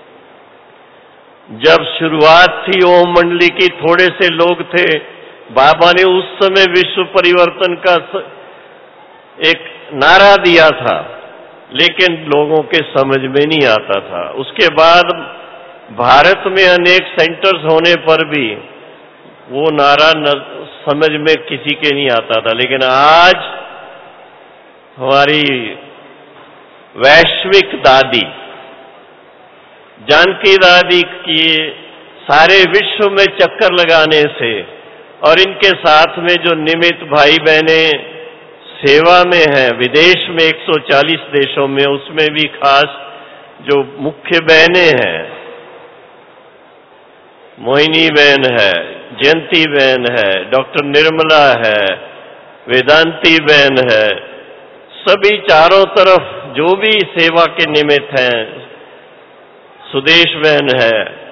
जब शुरुआत थी ओम मंडली की, थोड़े से लोग थे, बाबा ने उस समय विश्व परिवर्तन का एक नारा दिया था लेकिन लोगों के समझ में नहीं आता था। उसके बाद भारत में अनेक सेंटर्स होने पर भी वो नारा न, समझ में किसी के नहीं आता था। लेकिन आज हमारी वैश्विक दादी जानकी दादी की सारे विश्व में चक्कर लगाने से और इनके साथ में जो निमित भाई बहने सेवा में हैं विदेश में एक सौ चालीस देशों में, उसमें भी खास जो मुख्य बहनें हैं, मोहिनी बहन है, जयंती बहन है, डॉक्टर निर्मला है, वेदांती बहन है, सभी चारों तरफ जो भी सेवा के निमित्त हैं, सुदेश बहन है,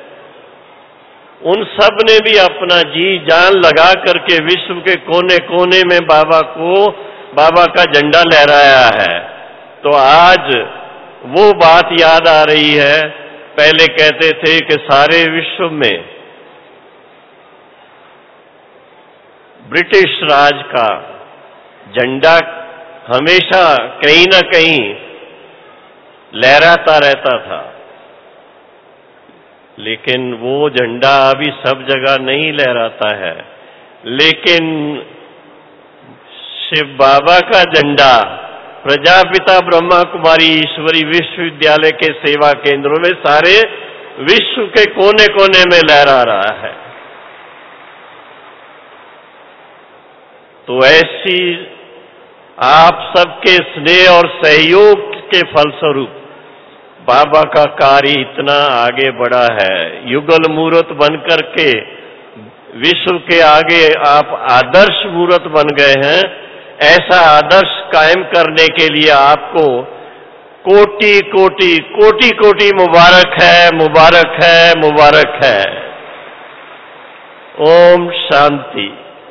उन सब ने भी अपना जी जान लगा करके विश्व के कोने कोने में बाबा को बाबा का झंडा लहराया है। तो आज वो बात याद आ रही है। पहले कहते थे कि सारे विश्व में ब्रिटिश राज का झंडा हमेशा कहीं ना कहीं लहराता रहता था, लेकिन वो झंडा अभी सब जगह नहीं लहराता है। लेकिन शिव बाबा का झंडा प्रजापिता ब्रह्मा कुमारी ईश्वरी विश्वविद्यालय के सेवा केंद्रों में सारे विश्व के कोने कोने में लहरा रहा है। तो ऐसी आप सबके स्नेह और सहयोग के फलस्वरूप बाबा का कार्य इतना आगे बढ़ा है। युगल मूर्त बनकर के विश्व के आगे आप आदर्श मूर्त बन गए हैं। ऐसा आदर्श कायम करने के लिए आपको कोटि कोटि कोटि कोटि मुबारक है, मुबारक है, मुबारक है। ओम शांति।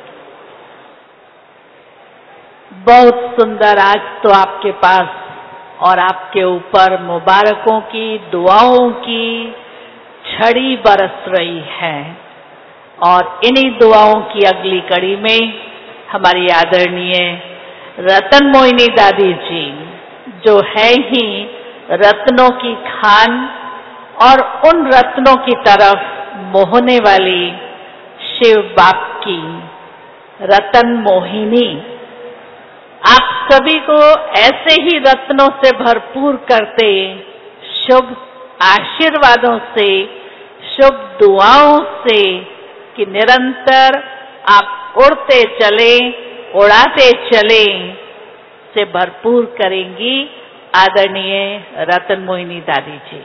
बहुत सुंदर। आज तो आपके पास और आपके ऊपर मुबारकों की, दुआओं की छड़ी बरस रही है। और इन्हीं दुआओं की अगली कड़ी में हमारी आदरणीय रतन मोहिनी दादी जी, जो है ही रत्नों की खान और उन रत्नों की तरफ मोहने वाली शिव बाप की रतन मोहिनी, आप सभी को ऐसे ही रत्नों से भरपूर करते, शुभ आशीर्वादों से, शुभ दुआओं से कि निरंतर आप उड़ते चले, उड़ाते चले, से भरपूर करेंगी आदरणीय रतन मोहिनी दादी जी।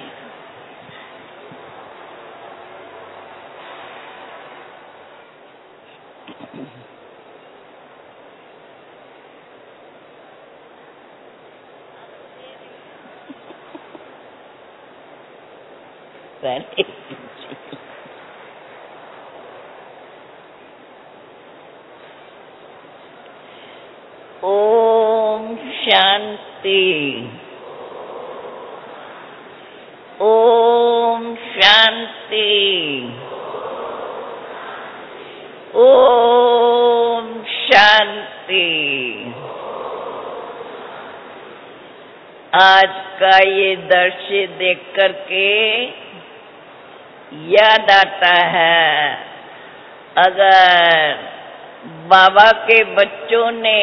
ओम शांति। ओम शांति। ओम शांति। आज का ये दृश्य देख करके याद आता है, अगर बाबा के बच्चों ने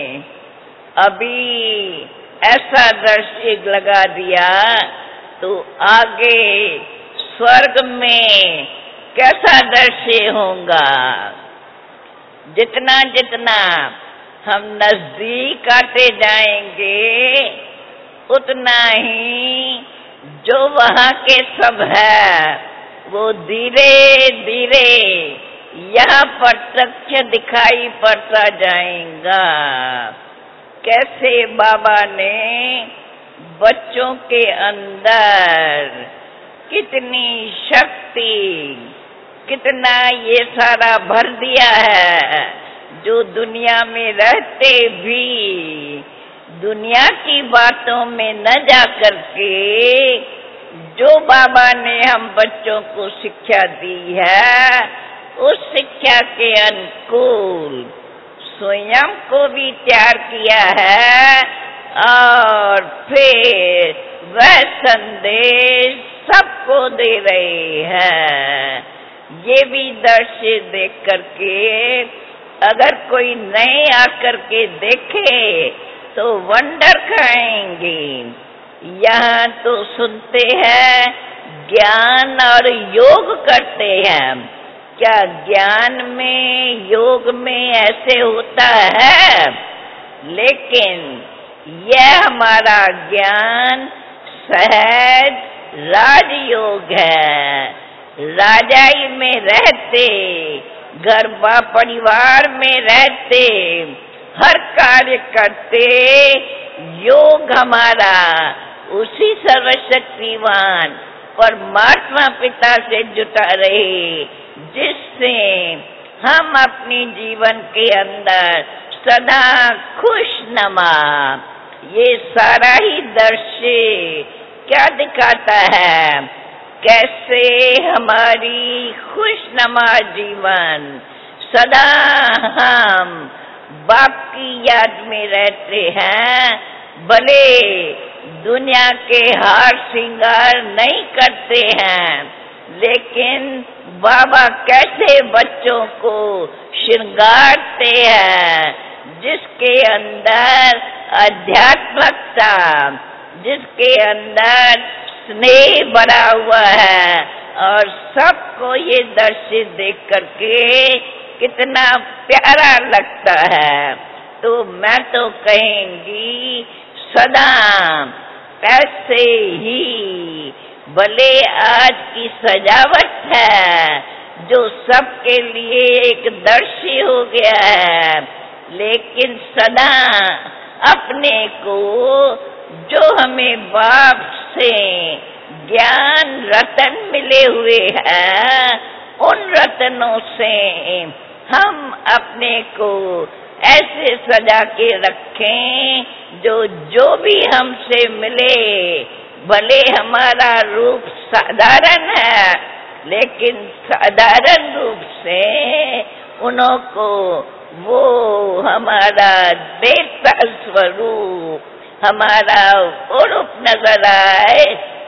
अभी ऐसा दृश्य लगा दिया तो आगे स्वर्ग में कैसा दृश्य होगा। जितना जितना हम नजदीक आते जाएंगे उतना ही जो वहाँ के सब है वो धीरे धीरे यहाँ प्रत्यक्ष दिखाई पड़ता जाएगा। कैसे बाबा ने बच्चों के अंदर कितनी शक्ति, कितना ये सारा भर दिया है, जो दुनिया में रहते भी दुनिया की बातों में न जा करके जो बाबा ने हम बच्चों को शिक्षा दी है, उस शिक्षा के अनुकूल स्वयं को भी तैयार किया है और फिर वह संदेश सबको दे रहे हैं। ये भी दृश्य देख करके अगर कोई नए आकर के देखे तो वंडर खाएंगे। यहाँ तो सुनते हैं ज्ञान और योग करते हैं। क्या ज्ञान में योग में ऐसे होता है? लेकिन यह हमारा ज्ञान सहज राजयोग है। राजाई में रहते, घर परिवार में रहते, हर कार्य करते, योग हमारा उसी सर्वशक्तिवान परमात्मा पिता से जुटा रहे, जिससे हम अपने जीवन के अंदर सदा खुशनुमा। ये सारा ही दृश्य क्या दिखाता है? कैसे हमारी खुशनुमा जीवन सदा हम बाप की याद में रहते हैं। भले दुनिया के हार श्रृंगार नहीं करते हैं, लेकिन बाबा कैसे बच्चों को श्रृंगारते हैं, जिसके अंदर आध्यात्मिकता, जिसके अंदर स्नेह भरा हुआ है। और सबको ये दृश्य देख करके कितना प्यारा लगता है। तो मैं तो कहेंगी सदा ऐसे ही, भले आज की सजावट है जो सबके लिए एक दृश्य हो गया है, लेकिन सदा अपने को जो हमें बाप से ज्ञान रतन मिले हुए हैं, उन रतनों से हम अपने को ऐसे सजा के रखें जो जो भी हमसे मिले, भले हमारा रूप साधारण है, लेकिन साधारण रूप से उन्हों को वो हमारा देवता स्वरूप, हमारा रूप नजर आए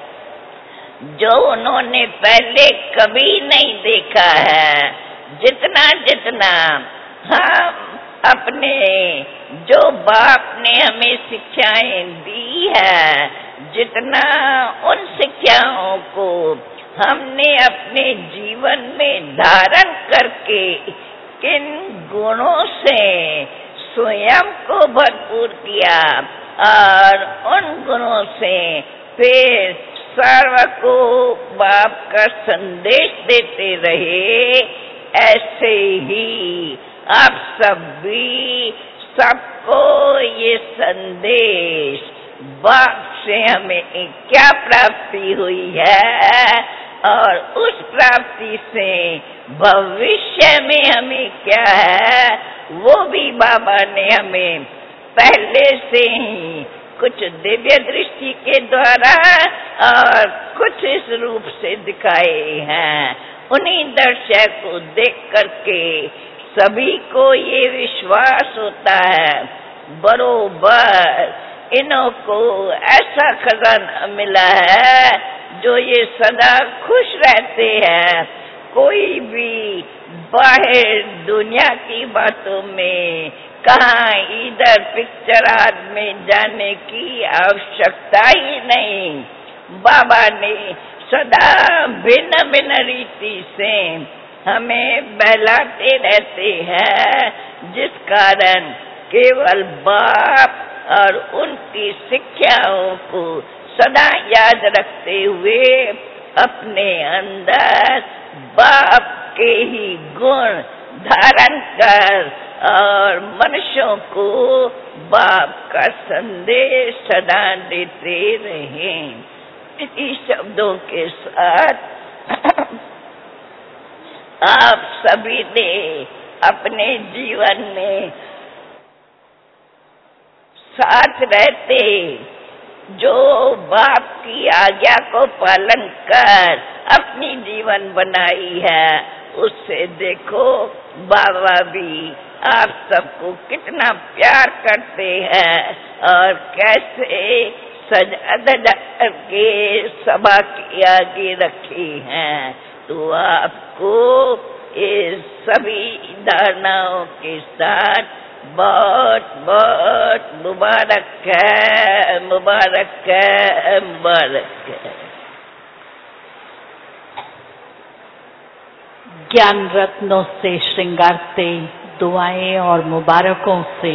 जो उन्होंने पहले कभी नहीं देखा है। जितना जितना हम अपने जो बाप ने हमें शिक्षाएं दी है, जितना उन शिक्षाओं को हमने अपने जीवन में धारण करके किन गुणों से स्वयं को भरपूर किया और उन गुणों से फिर सर्व को बाप का संदेश देते रहे, ऐसे ही आप सब भी सबको ये संदेश बाप से हमें क्या प्राप्ति हुई है और उस प्राप्ति से भविष्य में हमें क्या है, वो भी बाबा ने हमें पहले से ही कुछ दिव्य दृष्टि के द्वारा और कुछ इस रूप से दिखाए हैं। उन्हीं दृश्य को देख करके सभी को ये विश्वास होता है बरोबर इन्हों को ऐसा खजाना मिला है जो ये सदा खुश रहते हैं। कोई भी बाहर दुनिया की बातों में कहाँ इधर पिक्चराज में जाने की आवश्यकता ही नहीं। बाबा ने सदा भिन्न भिन्न रीति से हमें बहलाते रहते हैं, जिस कारण केवल बाप और उनकी शिक्षाओं को सदा याद रखते हुए अपने अंदर बाप के ही गुण धारण कर और मनुष्यों को बाप का संदेश सदा देते रहें। इसी शब्दों के साथ आप सभी ने अपने जीवन में साथ रहते जो बाप की आज्ञा को पालन कर अपनी जीवन बनाई है, उससे देखो बाबा भी आप सबको कितना प्यार करते हैं और कैसे सजा धजा के सभा के आगे रखे हैं। तो आपको इस सभी धारणाओं के साथ बहुत बहुत मुबारक है, मुबारक है, मुबारक है। ज्ञान रत्नों से श्रृंगारते दुआएं और मुबारकों से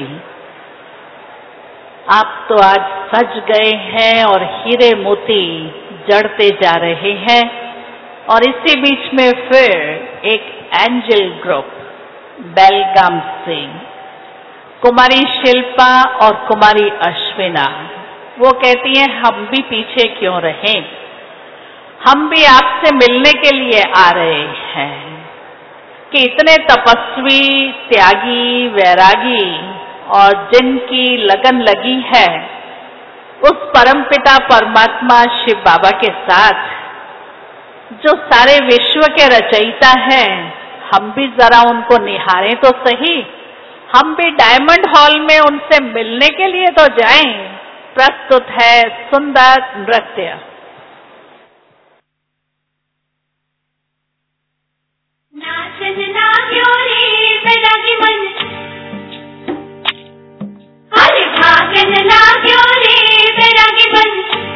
आप तो आज सज गए हैं और हीरे मोती जड़ते जा रहे हैं। और इसी बीच में फिर एक एंजल ग्रुप बेलगाम से कुमारी शिल्पा और कुमारी अश्विना, वो कहती हैं हम भी पीछे क्यों रहें, हम भी आपसे मिलने के लिए आ रहे हैं कि इतने तपस्वी, त्यागी, वैरागी और जिनकी लगन लगी है उस परमपिता परमात्मा शिव बाबा के साथ, जो सारे विश्व के रचयिता हैं, हम भी जरा उनको निहारें तो सही, हम भी डायमंड हॉल में उनसे मिलने के लिए तो जाएं। प्रस्तुत है सुंदर नृत्य। नाचना क्यों रे बैरागी मन, अरे भागना क्यों रे बैरागी मन।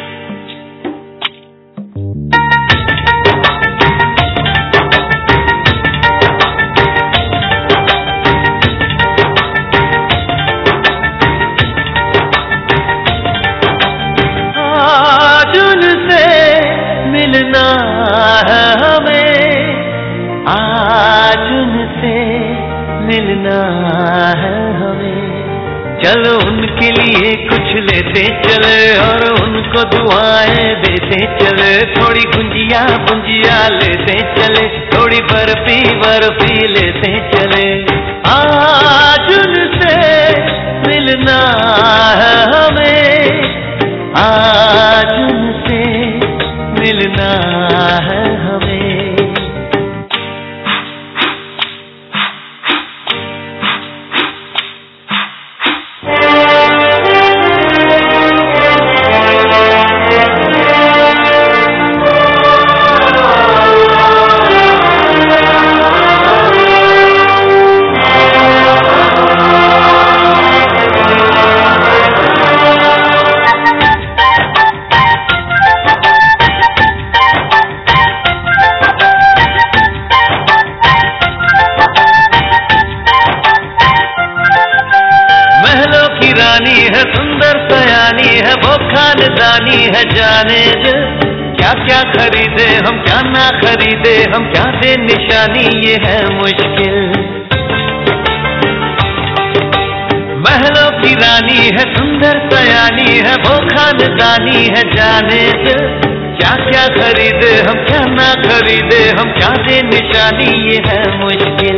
आज उनसे मिलना है हमें, आज उनसे मिलना है हमें। चलो उनके लिए कुछ लेते चले और उनको दुआएं देते चले। थोड़ी गुंजिया गुंजिया लेते चले, थोड़ी बर्फी बर्फी लेते चले। आज उनसे मिलना है हमें, आज उनसे मिलना है हमें। खानदानी है जाने दे, क्या क्या खरीदे हम क्या ना खरीदे हम, क्या दे निशानी ये है मुश्किल। महलों की रानी है सुंदर सयानी है, वो खानदानी है जाने दे, क्या क्या खरीदे हम क्या ना खरीदे हम, क्या दे निशानी ये है मुश्किल।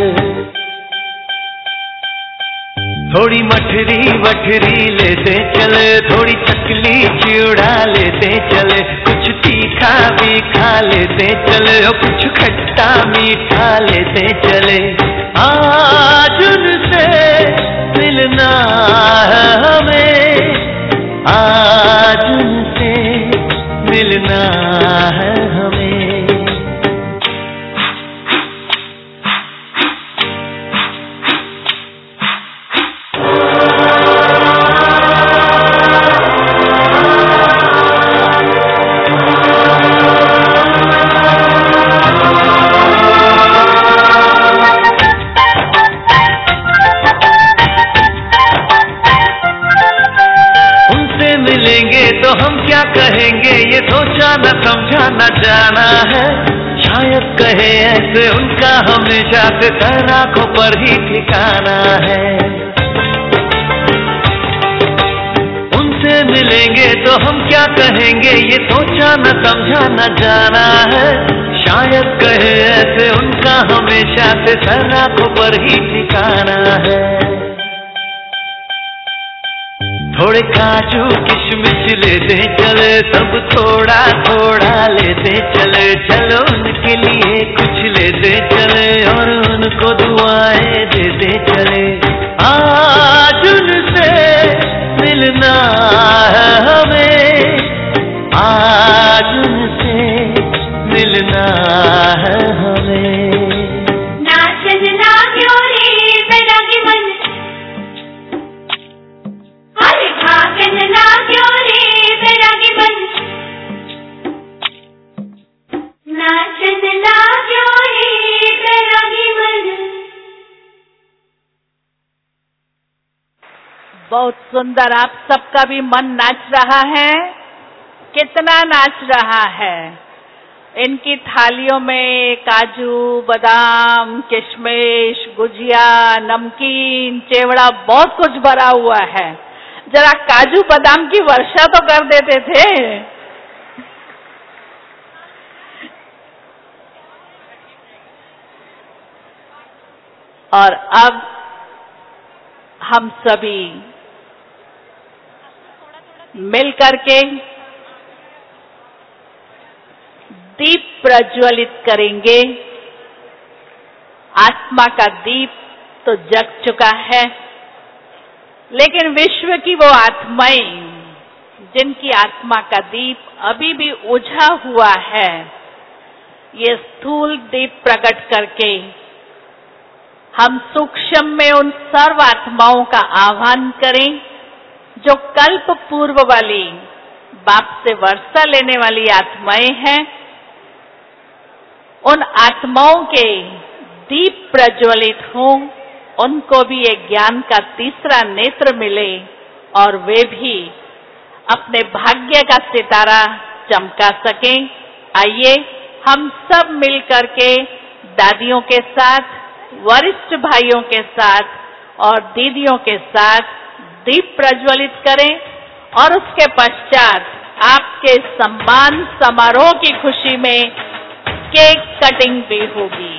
थोड़ी मठरी वठरी लेते चले, थोड़ी चकली चिड़ा लेते चले, कुछ तीखा भी खा लेते चले और कुछ खट्टा मीठा लेते चले। आज उनसे मिलना है हमें, आज उनसे मिलना है हमें। तो हम क्या कहेंगे ये सोचा न समझा न जाना है, शायद कहे ऐसे उनका हमेशा से सर आंखों पर ही ठिकाना है। उनसे मिलेंगे तो हम क्या कहेंगे ये सोचा न समझा न जाना है, शायद कहे ऐसे उनका हमेशा से सर आंखों पर ही ठिकाना है। थोड़े काजू किशमिश लेते चले, सब थोड़ा थोड़ा लेते चले, चलो उनके लिए कुछ लेते चले उनको दुआएं देते चले। आज उनसे मिलना है हमें, आज उनसे मिलना है हमें। नाचना क्यों रे बैरागी मन, अरे भागना क्यों रे बैरागी मन, नाचना क्यों रे बैरागी मन। बहुत सुंदर, आप सबका भी मन नाच रहा है। कितना नाच रहा है। इनकी थालियों में काजू, बादाम, किशमिश, गुजिया, नमकीन, चिवड़ा, बहुत कुछ भरा हुआ है। जरा काजू बादाम की वर्षा तो कर देते थे। और अब हम सभी मिलकर के दीप प्रज्वलित करेंगे। आत्मा का दीप तो जग चुका है, लेकिन विश्व की वो आत्माएं जिनकी आत्मा का दीप अभी भी उझा हुआ है, ये स्थूल दीप प्रकट करके हम सूक्ष्म में उन सर्व आत्माओं का आह्वान करें जो कल्प पूर्व वाली बाप से वर्षा लेने वाली आत्माएं हैं। उन आत्माओं के दीप प्रज्वलित हों, उनको भी एक ज्ञान का तीसरा नेत्र मिले और वे भी अपने भाग्य का सितारा चमका सकें। आइए हम सब मिलकर के दादियों के साथ, वरिष्ठ भाइयों के साथ और दीदियों के साथ दीप प्रज्वलित करें और उसके पश्चात आपके सम्मान समारोह की खुशी में केक कटिंग भी होगी।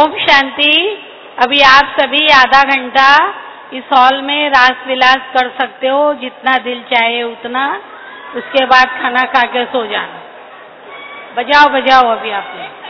ओम शांति। अभी आप सभी आधा घंटा इस हॉल में रास विलास कर सकते हो, जितना दिल चाहे उतना। उसके बाद खाना खा के सो जाना। बजाओ बजाओ अभी आपने।